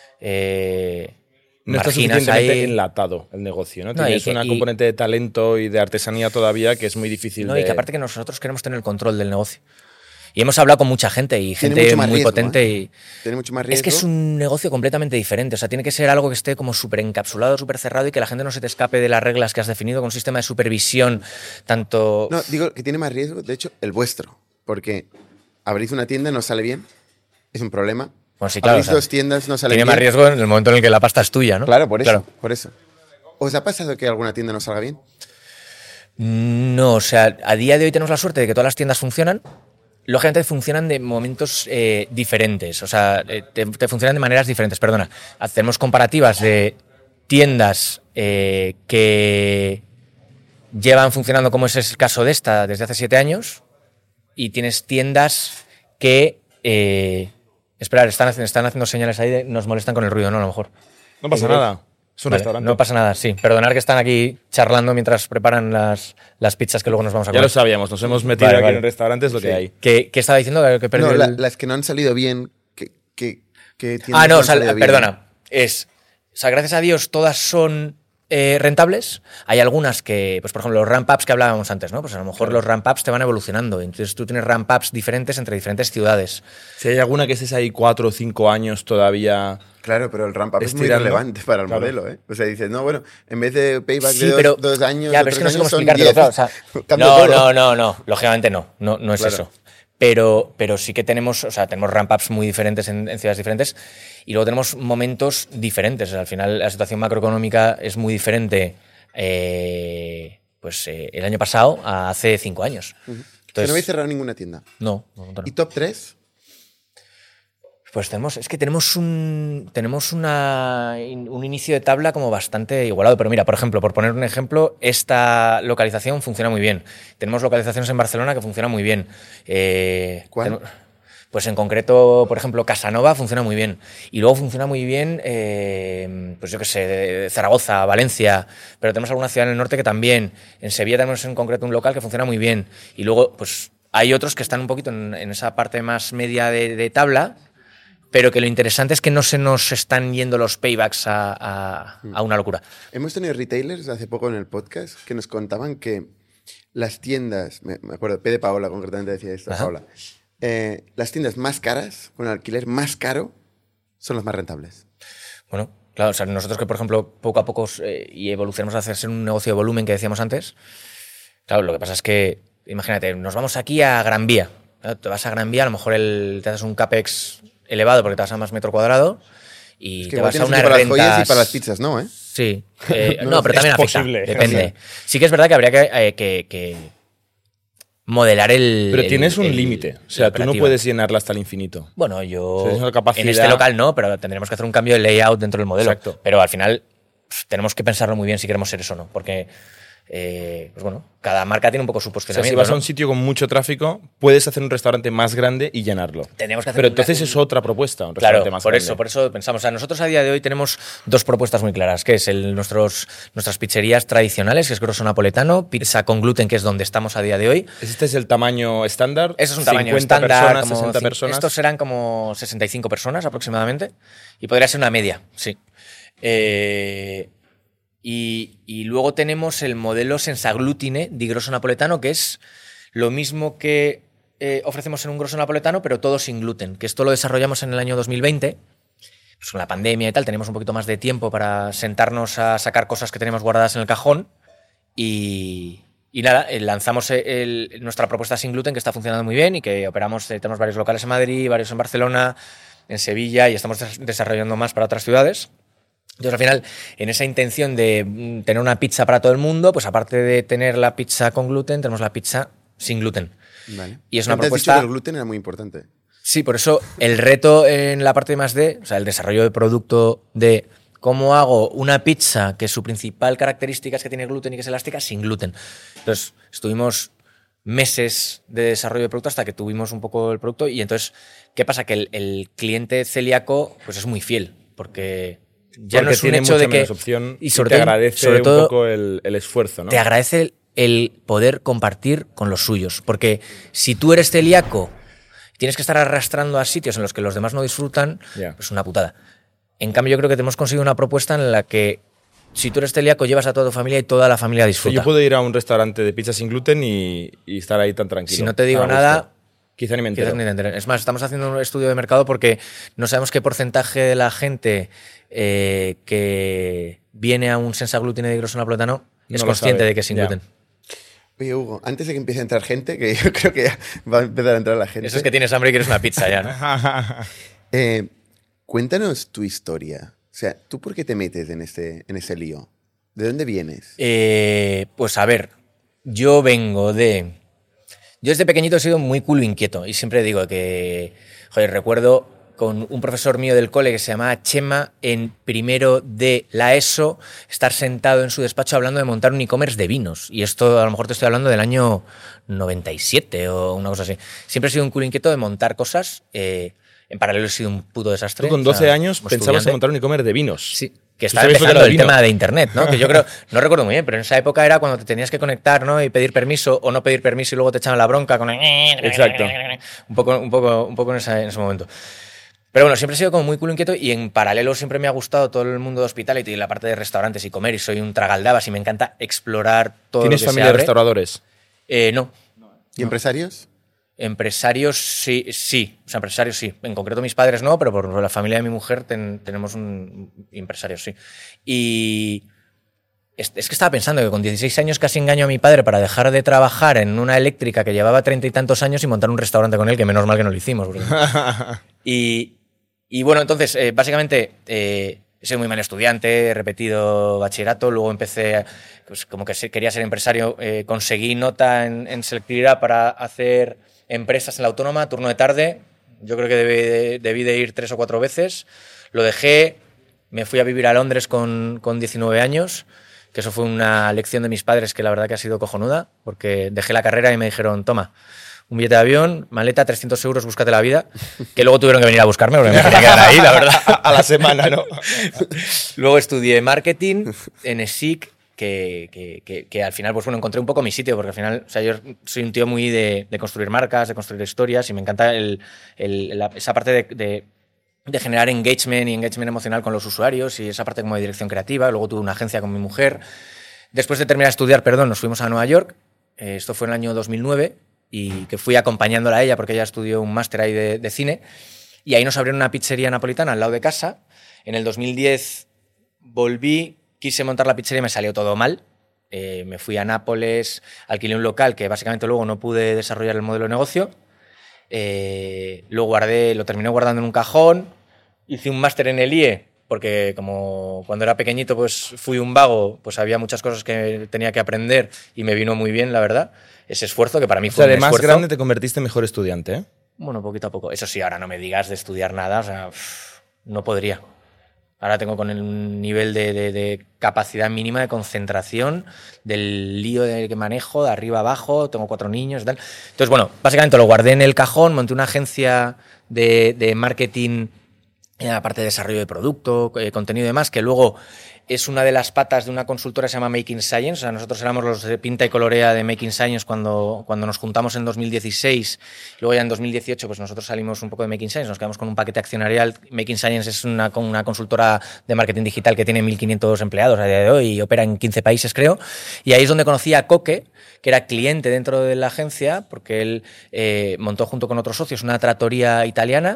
No está suficientemente enlatado el negocio, ¿no? Tienes una componente de talento y de artesanía todavía que es muy difícil y que aparte que nosotros queremos tener el control del negocio. Y hemos hablado con mucha gente y gente muy riesgo, potente. Y tiene mucho más riesgo. Es que es un negocio completamente diferente. O sea, tiene que ser algo que esté como súper encapsulado, súper cerrado y que la gente no se te escape de las reglas que has definido con un sistema de supervisión tanto... No, digo que tiene más riesgo, de hecho, el vuestro. Porque abrís una tienda, no sale bien, es un problema. Bueno, sí, claro. Abrís dos tiendas, no sale bien. Tiene más riesgo en el momento en el que la pasta es tuya, ¿no? Claro, por eso. ¿Os ha pasado que alguna tienda no salga bien? No, o sea, a día de hoy tenemos la suerte de que todas las tiendas funcionan. Lógicamente funcionan de momentos diferentes, o sea, te funcionan de maneras diferentes, perdona. Hacemos comparativas de tiendas que llevan funcionando, como es el caso de esta, desde hace 7 años, y tienes tiendas que... Esperar, están haciendo señales ahí, nos molestan con el ruido, ¿no? A lo mejor. No pasa nada. Es un restaurante. No pasa nada, sí. Perdonar que están aquí charlando mientras preparan las pizzas que luego nos vamos a comer. Ya lo sabíamos, nos hemos metido aquí en el restaurante, es lo que hay. ¿Qué estaba diciendo? Que no, las que no han salido bien, que perdona. O sea, gracias a Dios todas son rentables, hay algunas que, pues por ejemplo, los ramp-ups que hablábamos antes, ¿no? Pues a lo mejor los ramp-ups te van evolucionando, entonces tú tienes ramp-ups diferentes entre diferentes ciudades. Si hay alguna que estés ahí 4 o 5 años todavía... Claro, pero el ramp-up es muy Estirando. relevante para el Claro. modelo, ¿eh? O sea, dices, no, bueno, en vez de payback Sí, de pero- 2 años Ya, o pero es 3 que no sé cómo años, son explicártelo, 10. claro, o sea, Cambia no, todo. no, lógicamente no es Claro. eso. Pero sí que tenemos, o sea, tenemos ramp-ups muy diferentes en ciudades diferentes y luego tenemos momentos diferentes. O sea, al final la situación macroeconómica es muy diferente el año pasado a hace 5 años. Que no Entonces, habéis cerrado ninguna tienda. no. ¿Y top 3? Pues tenemos un inicio de tabla como bastante igualado. Pero mira, por ejemplo, por poner un ejemplo, esta localización funciona muy bien. Tenemos localizaciones en Barcelona que funcionan muy bien. ¿Cuál? Pues en concreto, por ejemplo, Casanova funciona muy bien. Y luego funciona muy bien, pues yo qué sé, Zaragoza, Valencia. Pero tenemos alguna ciudad en el norte que también. En Sevilla tenemos en concreto un local que funciona muy bien. Y luego, pues hay otros que están un poquito en esa parte más media de tabla, pero que lo interesante es que no se nos están yendo los paybacks a una locura. Hemos tenido retailers hace poco en el podcast que nos contaban que las tiendas, me acuerdo, P de Paola concretamente decía esto, Ajá. Paola, las tiendas más caras, con el alquiler más caro, son las más rentables. Bueno, claro, o sea, nosotros que, por ejemplo, poco a poco y evolucionamos a hacer un negocio de volumen que decíamos antes, claro, lo que pasa es que, imagínate, nos vamos aquí a Gran Vía. ¿No? Te vas a Gran Vía, a lo mejor te haces un CAPEX elevado porque te vas a más metro cuadrado y Es que te igual vas a tienes unas sitio para las rentas... joyas y para las pizzas, ¿no? ¿Eh? Sí. No, No, pero es también afecta. posible. Depende. Sí que es verdad que habría que modelar el... Pero tienes un el- límite. O la sea, tú no operativa. puedes llenarla hasta el infinito. Bueno, yo... Tienes una capacidad- En este local no, pero tendremos que hacer un cambio de layout dentro del modelo. Exacto. Pero al final tenemos que pensarlo muy bien si queremos ser eso o no. Porque, pues bueno, cada marca tiene un poco su O sea, posicionamiento. si vas a ¿no? un sitio con mucho tráfico, puedes hacer un restaurante más grande y llenarlo. Tendríamos que hacer Pero una- entonces es otra propuesta, un Claro, restaurante más por grande. eso pensamos. O sea, nosotros a día de hoy tenemos dos propuestas muy claras, que es nuestras pizzerías tradicionales, que es grosso napoletano, pizza con gluten, que es donde estamos a día de hoy. ¿Este es el tamaño estándar? Eso es un tamaño 50 estándar. personas, como 60 personas. Estos serán como 65 personas aproximadamente. Y podría ser una media, sí. Y luego tenemos el modelo senza glutine di grosso napoletano, que es lo mismo que ofrecemos en un grosso napoletano, pero todo sin gluten. Que esto lo desarrollamos en el año 2020. Pues con la pandemia y tal, tenemos un poquito más de tiempo para sentarnos a sacar cosas que tenemos guardadas en el cajón. Y nada, lanzamos nuestra propuesta sin gluten, que está funcionando muy bien y que operamos, tenemos varios locales en Madrid, varios en Barcelona, en Sevilla y estamos desarrollando más para otras ciudades. Entonces, al final, en esa intención de tener una pizza para todo el mundo, pues aparte de tener la pizza con gluten, tenemos la pizza sin gluten. Vale. Y es una Antes has propuesta... dicho que el gluten era muy importante. Sí, por eso el reto en la parte de +D, o sea, el desarrollo de producto de cómo hago una pizza que su principal característica es que tiene gluten y que es elástica sin gluten. Entonces, estuvimos meses de desarrollo de producto hasta que tuvimos un poco el producto y entonces, ¿qué pasa? Que el cliente celíaco pues es muy fiel, porque ya Porque no es un tiene hecho mucha de que... menos opción y sobre te todo- agradece sobre todo, un poco el esfuerzo, ¿no? te agradece el poder compartir con los suyos. Porque si tú eres celíaco, tienes que estar arrastrando a sitios en los que los demás no disfrutan, Ya. pues una putada. En cambio, yo creo que te hemos conseguido una propuesta en la que si tú eres celíaco, llevas a toda tu familia y toda la familia O sea, disfruta. yo puedo ir a un restaurante de pizza sin gluten y estar ahí tan tranquilo. Si no te digo a gusto. nada, Quizá ni me entero. quizás ni te enteres. Es más, estamos haciendo un estudio de mercado porque no sabemos qué porcentaje de la gente que viene a un senza gluten de grosso napoletano es No lo consciente sabe. de que es sin Ya. gluten. Oye, Hugo, antes de que empiece a entrar gente, que yo creo que ya va a empezar a entrar la gente. Eso es que tienes hambre y quieres una pizza ya, ¿no? Cuéntanos tu historia. O sea, ¿tú por qué te metes en ese lío? ¿De dónde vienes? Pues a ver, yo vengo de... Yo desde pequeñito he sido muy culo inquieto y siempre digo que, joder, recuerdo con un profesor mío del cole que se llamaba Chema en primero de la ESO, estar sentado en su despacho hablando de montar un e-commerce de vinos. Y esto a lo mejor te estoy hablando del año 97 o una cosa así. Siempre he sido un culo inquieto de montar cosas. En paralelo he sido un puto desastre. Tú con o sea, 12 años como pensabas en estudiante. montar un e-commerce de vinos. Sí, que ¿Tú estaba sabías lo que empezando era el vino? tema de internet, ¿no? Que yo creo, no recuerdo muy bien, pero en esa época era cuando te tenías que conectar, ¿no? Y pedir permiso o no pedir permiso y luego te echaban la bronca con... Exacto. Un poco en ese momento. Pero bueno, siempre he sido como muy culo inquieto y en paralelo siempre me ha gustado todo el mundo de hospitality y la parte de restaurantes y comer y soy un tragaldabas y me encanta explorar todo lo que ¿Tienes se familia de abre. restauradores? No. ¿Y empresarios? Empresarios sí. O sea, empresarios sí. En concreto mis padres no, pero por la familia de mi mujer tenemos empresarios sí. Y es que estaba pensando que con 16 años casi engaño a mi padre para dejar de trabajar en una eléctrica que llevaba 30 y tantos años y montar un restaurante con él, que menos mal que no lo hicimos. Y bueno, entonces, básicamente, soy muy mal estudiante, he repetido bachillerato, luego empecé, pues como que quería ser empresario, conseguí nota en selectividad para hacer empresas en la autónoma, turno de tarde, yo creo que debí de ir 3 o 4 veces, lo dejé, me fui a vivir a Londres con 19 años, que eso fue una lección de mis padres que la verdad que ha sido cojonuda, porque dejé la carrera y me dijeron, toma, un billete de avión, maleta, 300 euros, búscate la vida, que luego tuvieron que venir a buscarme porque me quería quedar ahí, la verdad. A la semana, ¿no? Luego estudié marketing en ESIC, que al final, pues bueno, encontré un poco mi sitio, porque al final, o sea, yo soy un tío muy de construir marcas, de construir historias, y me encanta esa parte de generar engagement y engagement emocional con los usuarios, y esa parte como de dirección creativa. Luego tuve una agencia con mi mujer. Después de terminar de estudiar, nos fuimos a Nueva York, esto fue en el año 2009, y que fui acompañándola a ella porque ella estudió un máster ahí de cine, y ahí nos abrieron una pizzería napolitana al lado de casa. En el 2010 volví, quise montar la pizzería y me salió todo mal. Me fui a Nápoles, alquilé un local que básicamente luego no pude desarrollar el modelo de negocio. Lo terminé guardando en un cajón, hice un máster en el IE, porque como cuando era pequeñito pues fui un vago, pues había muchas cosas que tenía que aprender y me vino muy bien, la verdad, ese esfuerzo que para mí fue un esfuerzo. O sea, de más grande te convertiste en mejor estudiante, ¿eh? Bueno, poquito a poco. Eso sí, ahora no me digas de estudiar nada, o sea, no podría. Ahora tengo con el nivel de capacidad mínima de concentración, del lío que manejo, de arriba a abajo, tengo 4 niños y tal. Entonces, bueno, básicamente lo guardé en el cajón, monté una agencia de marketing, aparte de desarrollo de producto, contenido y demás, que luego es una de las patas de una consultora que se llama Making Science. O sea, nosotros éramos los de pinta y colorea de Making Science cuando nos juntamos en 2016. Luego ya en 2018 pues nosotros salimos un poco de Making Science, nos quedamos con un paquete accionarial. Making Science es una consultora de marketing digital que tiene 1.500 empleados a día de hoy y opera en 15 países, creo. Y ahí es donde conocí a Coque, que era cliente dentro de la agencia, porque él montó junto con otros socios una trattoria italiana.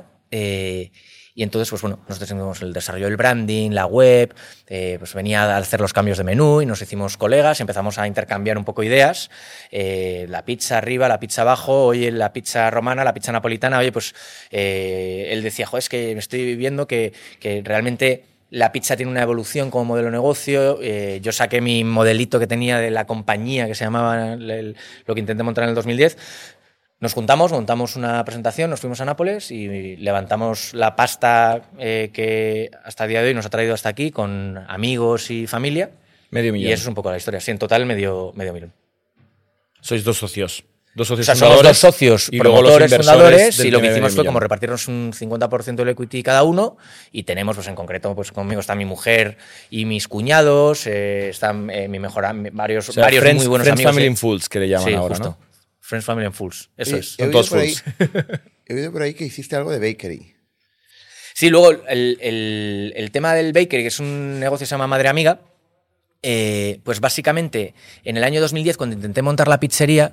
Y entonces, pues bueno, nosotros hicimos el desarrollo del branding, la web, pues venía a hacer los cambios de menú y nos hicimos colegas, empezamos a intercambiar un poco ideas, la pizza arriba, la pizza abajo, oye, la pizza romana, la pizza napolitana, oye, pues él decía, joder, es que me estoy viendo que realmente la pizza tiene una evolución como modelo de negocio. Yo saqué mi modelito que tenía de la compañía que se llamaba lo que intenté montar en el 2010. Nos juntamos, montamos una presentación, nos fuimos a Nápoles y levantamos la pasta que hasta el día de hoy nos ha traído hasta aquí con amigos y familia. $500,000. Y eso es un poco la historia. Sí, en total medio millón. Sois 2 socios. O sea, somos 2 socios, y luego promotores, los fundadores, y lo que del hicimos fue millón. como repartirnos un 50% del equity cada uno, y tenemos, pues en concreto, pues conmigo está mi mujer y mis cuñados, están mi mejor varios, O sea, varios friends, muy buenos friends amigos. Family in Fulls, que le llaman Sí, ahora, justo. ¿no? Friends, Family and Fools, eso es. Son todos fools. He oído por ahí que hiciste algo de bakery. Sí, luego el tema del bakery, que es un negocio que se llama Madre Amiga, pues básicamente en el año 2010, cuando intenté montar la pizzería,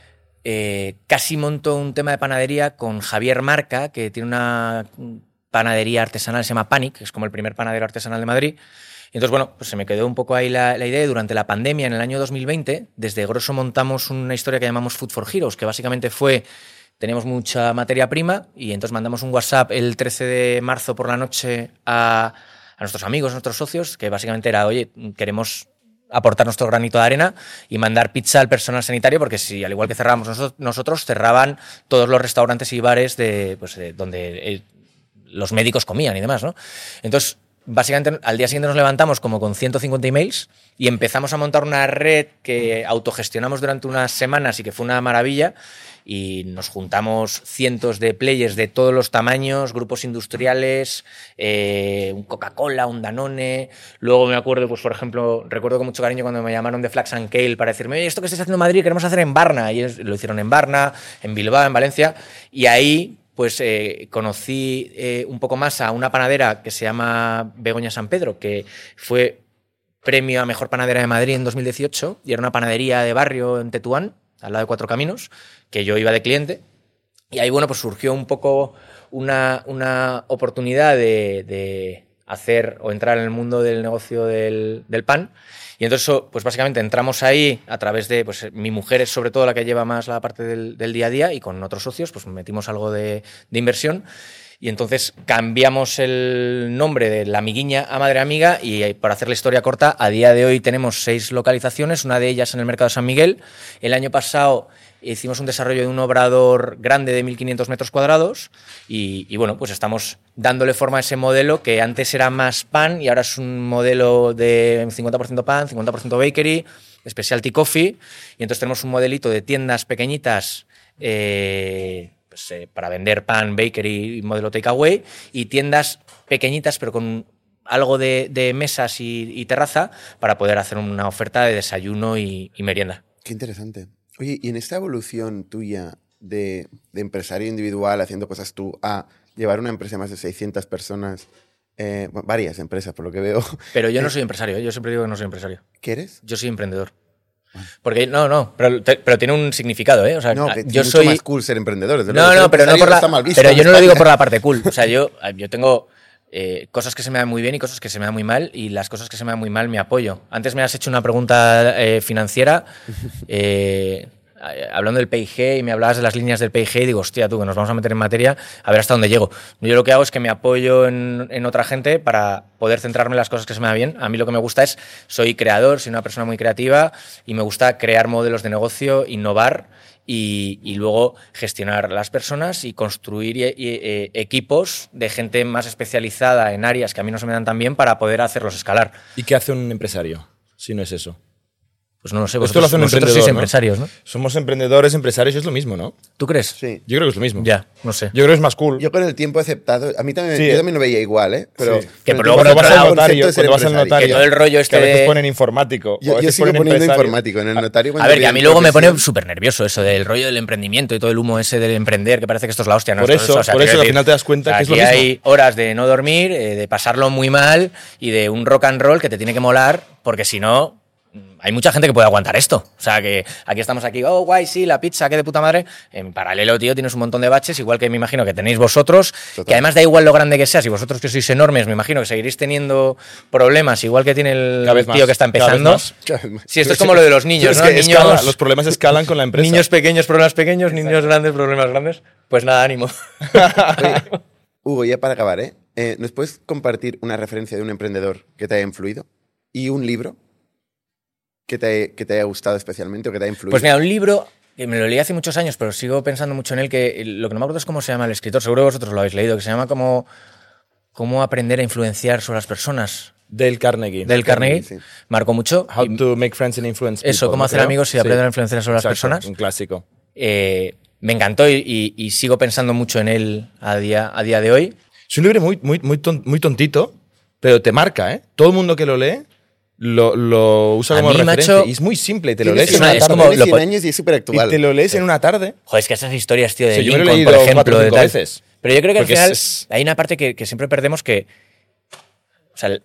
casi monto un tema de panadería con Javier Marca, que tiene una panadería artesanal, se llama Panic, que es como el primer panadero artesanal de Madrid. Y entonces, bueno, pues se me quedó un poco ahí la idea. Y durante la pandemia, en el año 2020, desde Grosso montamos una historia que llamamos Food for Heroes, que básicamente fue, teníamos mucha materia prima y entonces mandamos un WhatsApp el 13 de marzo por la noche a nuestros amigos, a nuestros socios, que básicamente era, oye, queremos aportar nuestro granito de arena y mandar pizza al personal sanitario, porque si al igual que cerrábamos nosotros, cerraban todos los restaurantes y bares de donde los médicos comían y demás, ¿no? Entonces, básicamente al día siguiente nos levantamos como con 150 emails y empezamos a montar una red que autogestionamos durante unas semanas y que fue una maravilla, y nos juntamos cientos de players de todos los tamaños, grupos industriales, un Coca-Cola, un Danone. Luego me acuerdo, pues por ejemplo, recuerdo con mucho cariño cuando me llamaron de Flax and Kale para decirme, oye, esto que estáis haciendo en Madrid queremos hacer en Varna, y lo hicieron en Varna, en Bilbao, en Valencia, y ahí pues conocí un poco más a una panadera que se llama Begoña San Pedro, que fue premio a Mejor Panadera de Madrid en 2018 y era una panadería de barrio en Tetuán, al lado de Cuatro Caminos, que yo iba de cliente. Y ahí, bueno, pues surgió un poco una oportunidad de hacer o entrar en el mundo del negocio del pan. Y entonces, pues básicamente entramos ahí a través de, pues mi mujer es sobre todo la que lleva más la parte del día a día, y con otros socios pues metimos algo de inversión. Y entonces cambiamos el nombre de La Amiguiña a Madre Amiga, y para hacer la historia corta, a día de hoy tenemos 6 localizaciones, una de ellas en el Mercado de San Miguel. El año pasado hicimos un desarrollo de un obrador grande de 1.500 metros cuadrados y bueno, pues estamos dándole forma a ese modelo que antes era más pan y ahora es un modelo de 50% pan, 50% bakery, specialty coffee, y entonces tenemos un modelito de tiendas pequeñitas para vender pan, bakery, modelo takeaway, y tiendas pequeñitas pero con algo de mesas y terraza para poder hacer una oferta de desayuno y merienda. Qué interesante. Oye, y en esta evolución tuya de empresario individual haciendo cosas tú a llevar una empresa de más de 600 personas, varias empresas por lo que veo. Pero yo no soy empresario, yo siempre digo que no soy empresario. ¿Qué eres? Yo soy emprendedor. Porque pero tiene un significado, ¿eh? O sea, No, que yo es mucho soy más cool ser emprendedor. Desde No, luego, no, ser empresario está mal visto pero en yo no lo digo España. por la parte cool. O sea, yo tengo cosas que se me dan muy bien y cosas que se me dan muy mal, y las cosas que se me dan muy mal me apoyo. Antes me has hecho una pregunta financiera hablando del PIG, y me hablabas de las líneas del PIG, y digo, hostia, tú, que nos vamos a meter en materia, a ver hasta dónde llego. Yo lo que hago es que me apoyo en otra gente para poder centrarme en las cosas que se me dan bien. A mí lo que me gusta soy creador, soy una persona muy creativa y me gusta crear modelos de negocio, innovar y luego gestionar las personas y construir equipos de gente más especializada en áreas que a mí no se me dan tan bien para poder hacerlos escalar. ¿Y qué hace un empresario si no es eso? Pues no lo sé, Esto lo hace un vosotros sois emprendedor, ¿no? empresarios, ¿no? Somos emprendedores, empresarios, es lo mismo, ¿no? ¿Tú crees? Sí. Yo creo que es lo mismo. Ya, no sé. Yo creo que es más cool. Yo con el tiempo he aceptado. A mí también, Sí, yo también lo veía igual, ¿eh? Pero Sí. Que con el luego tiempo por he otro aceptado lado, el concepto de ser cuando vas al empresario. notario, Que todo el rollo este que a veces de- ponen informático. o a Yo veces sigo ponen poniendo empresario. informático en el notario. cuando A ver, que a pido mí luego me pone profesión. súper nervioso eso del rollo del emprendimiento y todo el humo ese del emprender, que parece que esto es la hostia. ¿no? Por Esto- eso, o sea, por quiero eso, al decir, final te das cuenta o sea, que es lo aquí mismo. hay horas de no dormir, de pasarlo muy mal y de un rock and roll que te tiene que molar, porque si no, hay mucha gente que puede aguantar esto. O sea, que aquí estamos aquí, oh, guay, sí, la pizza, qué de puta madre. En paralelo, tío, tienes un montón de baches, igual que me imagino que tenéis vosotros, Total. que además da igual lo grande que seas, y vosotros que sois enormes, me imagino que seguiréis teniendo problemas, igual que tiene el Cada vez tío más, que está cada vez empezando. más. Sí, esto es como lo de los niños, Es ¿no? que Niños, escala, los problemas escalan con la empresa. niños pequeños, problemas pequeños, niños grandes, problemas grandes. Pues nada, ánimo. Oye, Hugo, ya para acabar, ¿nos puedes compartir una referencia de un emprendedor que te haya influido? ¿Y un libro que te haya gustado especialmente o que te haya influido? Pues mira, un libro que me lo leí hace muchos años, pero sigo pensando mucho en él, que lo que no me acuerdo es cómo se llama el escritor, seguro que vosotros lo habéis leído, que se llama Cómo aprender a influenciar sobre las personas. Del Carnegie. Del Carnegie. sí. Marcó mucho. How Y to make friends and influence people. eso, cómo ¿no? hacer Creo. amigos y Sí. aprender a influenciar sobre las Exacto, personas. Un clásico. Me encantó y sigo pensando mucho en él a día de hoy. Es un libro muy tontito, pero te marca, ¿eh? Todo el mundo que lo lee lo usa A como mí, referencia. macho, y es muy simple, y te lo Tiene lees en 100 una es años, como tarde. tiene lo 100 años y es súper Y actual. te lo lees en una tarde. Joder, es que esas historias, tío, de Sí, yo me lo he Lincoln, leído por ejemplo, 4 o 5 de tal. veces. Pero yo creo que Porque al final es- hay una parte que siempre perdemos que... O sea,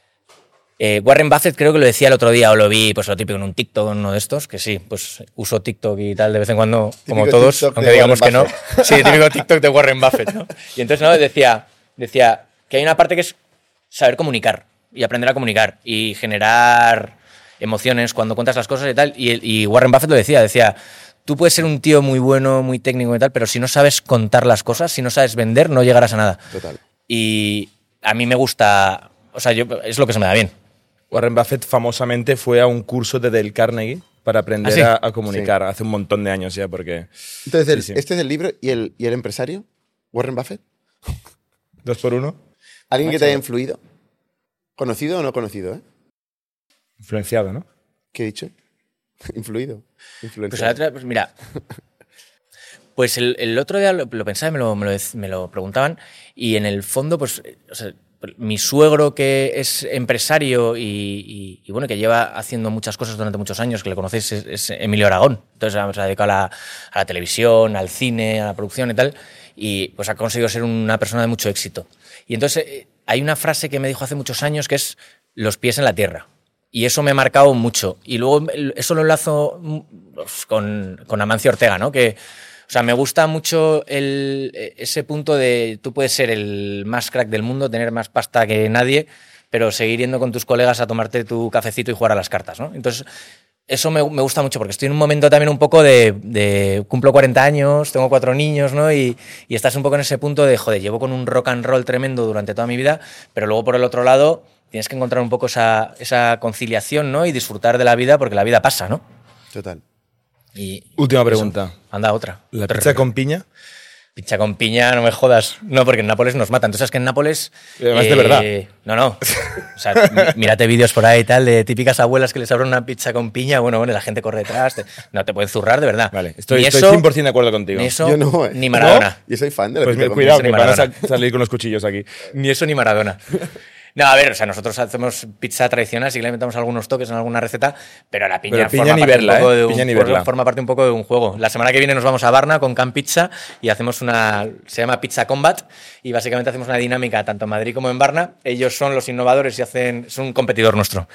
Warren Buffett creo que lo decía el otro día, o lo vi, pues lo típico en un TikTok, en uno de estos, que sí, pues uso TikTok y tal de vez en cuando, como Típico todos, TikTok de aunque digamos que Warren no. Sí, típico TikTok de Warren Buffett, ¿no? Y entonces, ¿no? Decía que hay una parte que es saber comunicar y aprender a comunicar y generar emociones cuando cuentas las cosas y tal. Y Warren Buffett lo decía, tú puedes ser un tío muy bueno, muy técnico y tal, pero si no sabes contar las cosas, si no sabes vender, no llegarás a nada. Total. Y a mí me gusta, o sea, es lo que se me da bien. Warren Buffett famosamente fue a un curso de Dale Carnegie para aprender ¿Ah, sí? a comunicar hace un montón de años ya, porque Entonces, Sí, sí. este es el libro y el empresario, Warren Buffett. 2 por 1, ¿Alguien que te haya influido? ¿Conocido o no conocido? influenciado, ¿no? ¿Qué he dicho? Influido. Pues, Influenciado. pues mira, pues el otro día lo pensaba y me lo preguntaban, y en el fondo, pues, o sea, mi suegro, que es empresario y bueno, que lleva haciendo muchas cosas durante muchos años, que le conocéis, es Emilio Aragón. Entonces se ha dedicado a la televisión, al cine, a la producción y tal, y pues ha conseguido ser una persona de mucho éxito. Y entonces hay una frase que me dijo hace muchos años que es los pies en la tierra. Y eso me ha marcado mucho. Y luego eso lo enlazo con Amancio Ortega, ¿no? Que, o sea, me gusta mucho ese punto de tú puedes ser el más crack del mundo, tener más pasta que nadie, pero seguir yendo con tus colegas a tomarte tu cafecito y jugar a las cartas, ¿no? Entonces, eso me gusta mucho porque estoy en un momento también un poco de cumplo 40 años, tengo 4 niños, ¿no? Y estás un poco en ese punto de, joder, llevo con un rock and roll tremendo durante toda mi vida, pero luego por el otro lado tienes que encontrar un poco esa conciliación, ¿no? Y disfrutar de la vida porque la vida pasa, ¿no? Total. Y Última pregunta. Eso. Anda, otra. ¿La pizza con piña? Pizza con piña, no me jodas. No, porque en Nápoles nos matan. Tú sabes que en Nápoles... Además de verdad. No. O sea, mírate vídeos por ahí y tal de típicas abuelas que les abren una pizza con piña. Bueno, la gente corre detrás. No te pueden zurrar, de verdad. Vale, estoy 100% de acuerdo contigo. Ni eso, Yo no, ni Maradona. ¿No? Yo soy fan de la pues pizza con cuidado, piña. que van a salir con los cuchillos aquí. Ni eso ni Maradona. No, a ver, o sea, nosotros hacemos pizza tradicional, sí que le inventamos algunos toques en alguna receta, pero la piña, forma parte un poco de un juego. La semana que viene nos vamos a Varna con Can Pizza y hacemos se llama Pizza Combat, y básicamente hacemos una dinámica tanto en Madrid como en Varna. Ellos son los innovadores y es un competidor nuestro.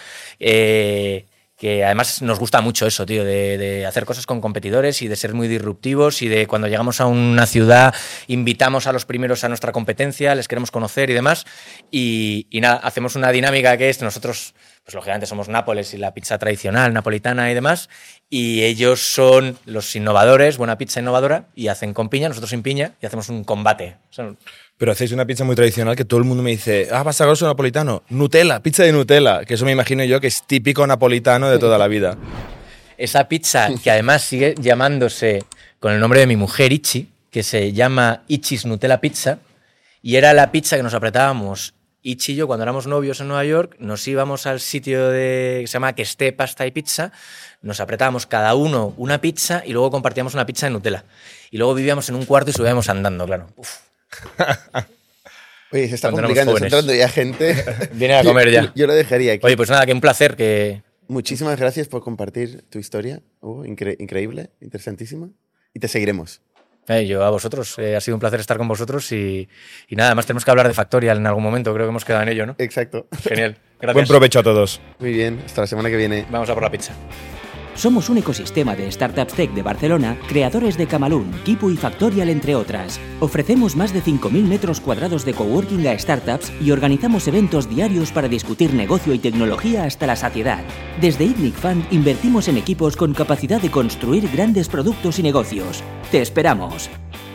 Que además nos gusta mucho eso, tío, de hacer cosas con competidores y de ser muy disruptivos y de cuando llegamos a una ciudad invitamos a los primeros a nuestra competencia, les queremos conocer y demás. Y nada, hacemos una dinámica que es nosotros, pues lógicamente somos Nápoles y la pizza tradicional napolitana y demás, y ellos son los innovadores, buena pizza innovadora, y hacen con piña, nosotros sin piña, y hacemos un combate. Pero hacéis una pizza muy tradicional que todo el mundo me dice, pasta grosso napolitano, Nutella, pizza de Nutella, que eso me imagino yo que es típico napolitano de toda la vida. Esa pizza, que además sigue llamándose con el nombre de mi mujer, Ichi, que se llama Ichi's Nutella Pizza, y era la pizza que nos apretábamos Ichi y yo cuando éramos novios en Nueva York, nos íbamos al sitio que se llama Que Esté Pasta y Pizza, nos apretábamos cada uno una pizza y luego compartíamos una pizza de Nutella. Y luego vivíamos en un cuarto y subíamos andando, claro. Uf. Oye, se está complicando, está entrando ya gente. Viene a comer ya. Yo lo dejaría aquí. Oye, pues nada, que un placer. Muchísimas gracias por compartir tu historia. Increíble, interesantísima. Y te seguiremos. Yo a vosotros. Ha sido un placer estar con vosotros y nada, además tenemos que hablar de Factorial en algún momento. Creo que hemos quedado en ello, ¿no? Exacto. Genial. Gracias. Buen provecho a todos. Muy bien, hasta la semana que viene. Vamos a por la pizza. Somos un ecosistema de startups tech de Barcelona, creadores de Camalún, Kipu y Factorial, entre otras. Ofrecemos más de 5.000 metros cuadrados de coworking a startups y organizamos eventos diarios para discutir negocio y tecnología hasta la saciedad. Desde ITNIC Fund invertimos en equipos con capacidad de construir grandes productos y negocios. ¡Te esperamos!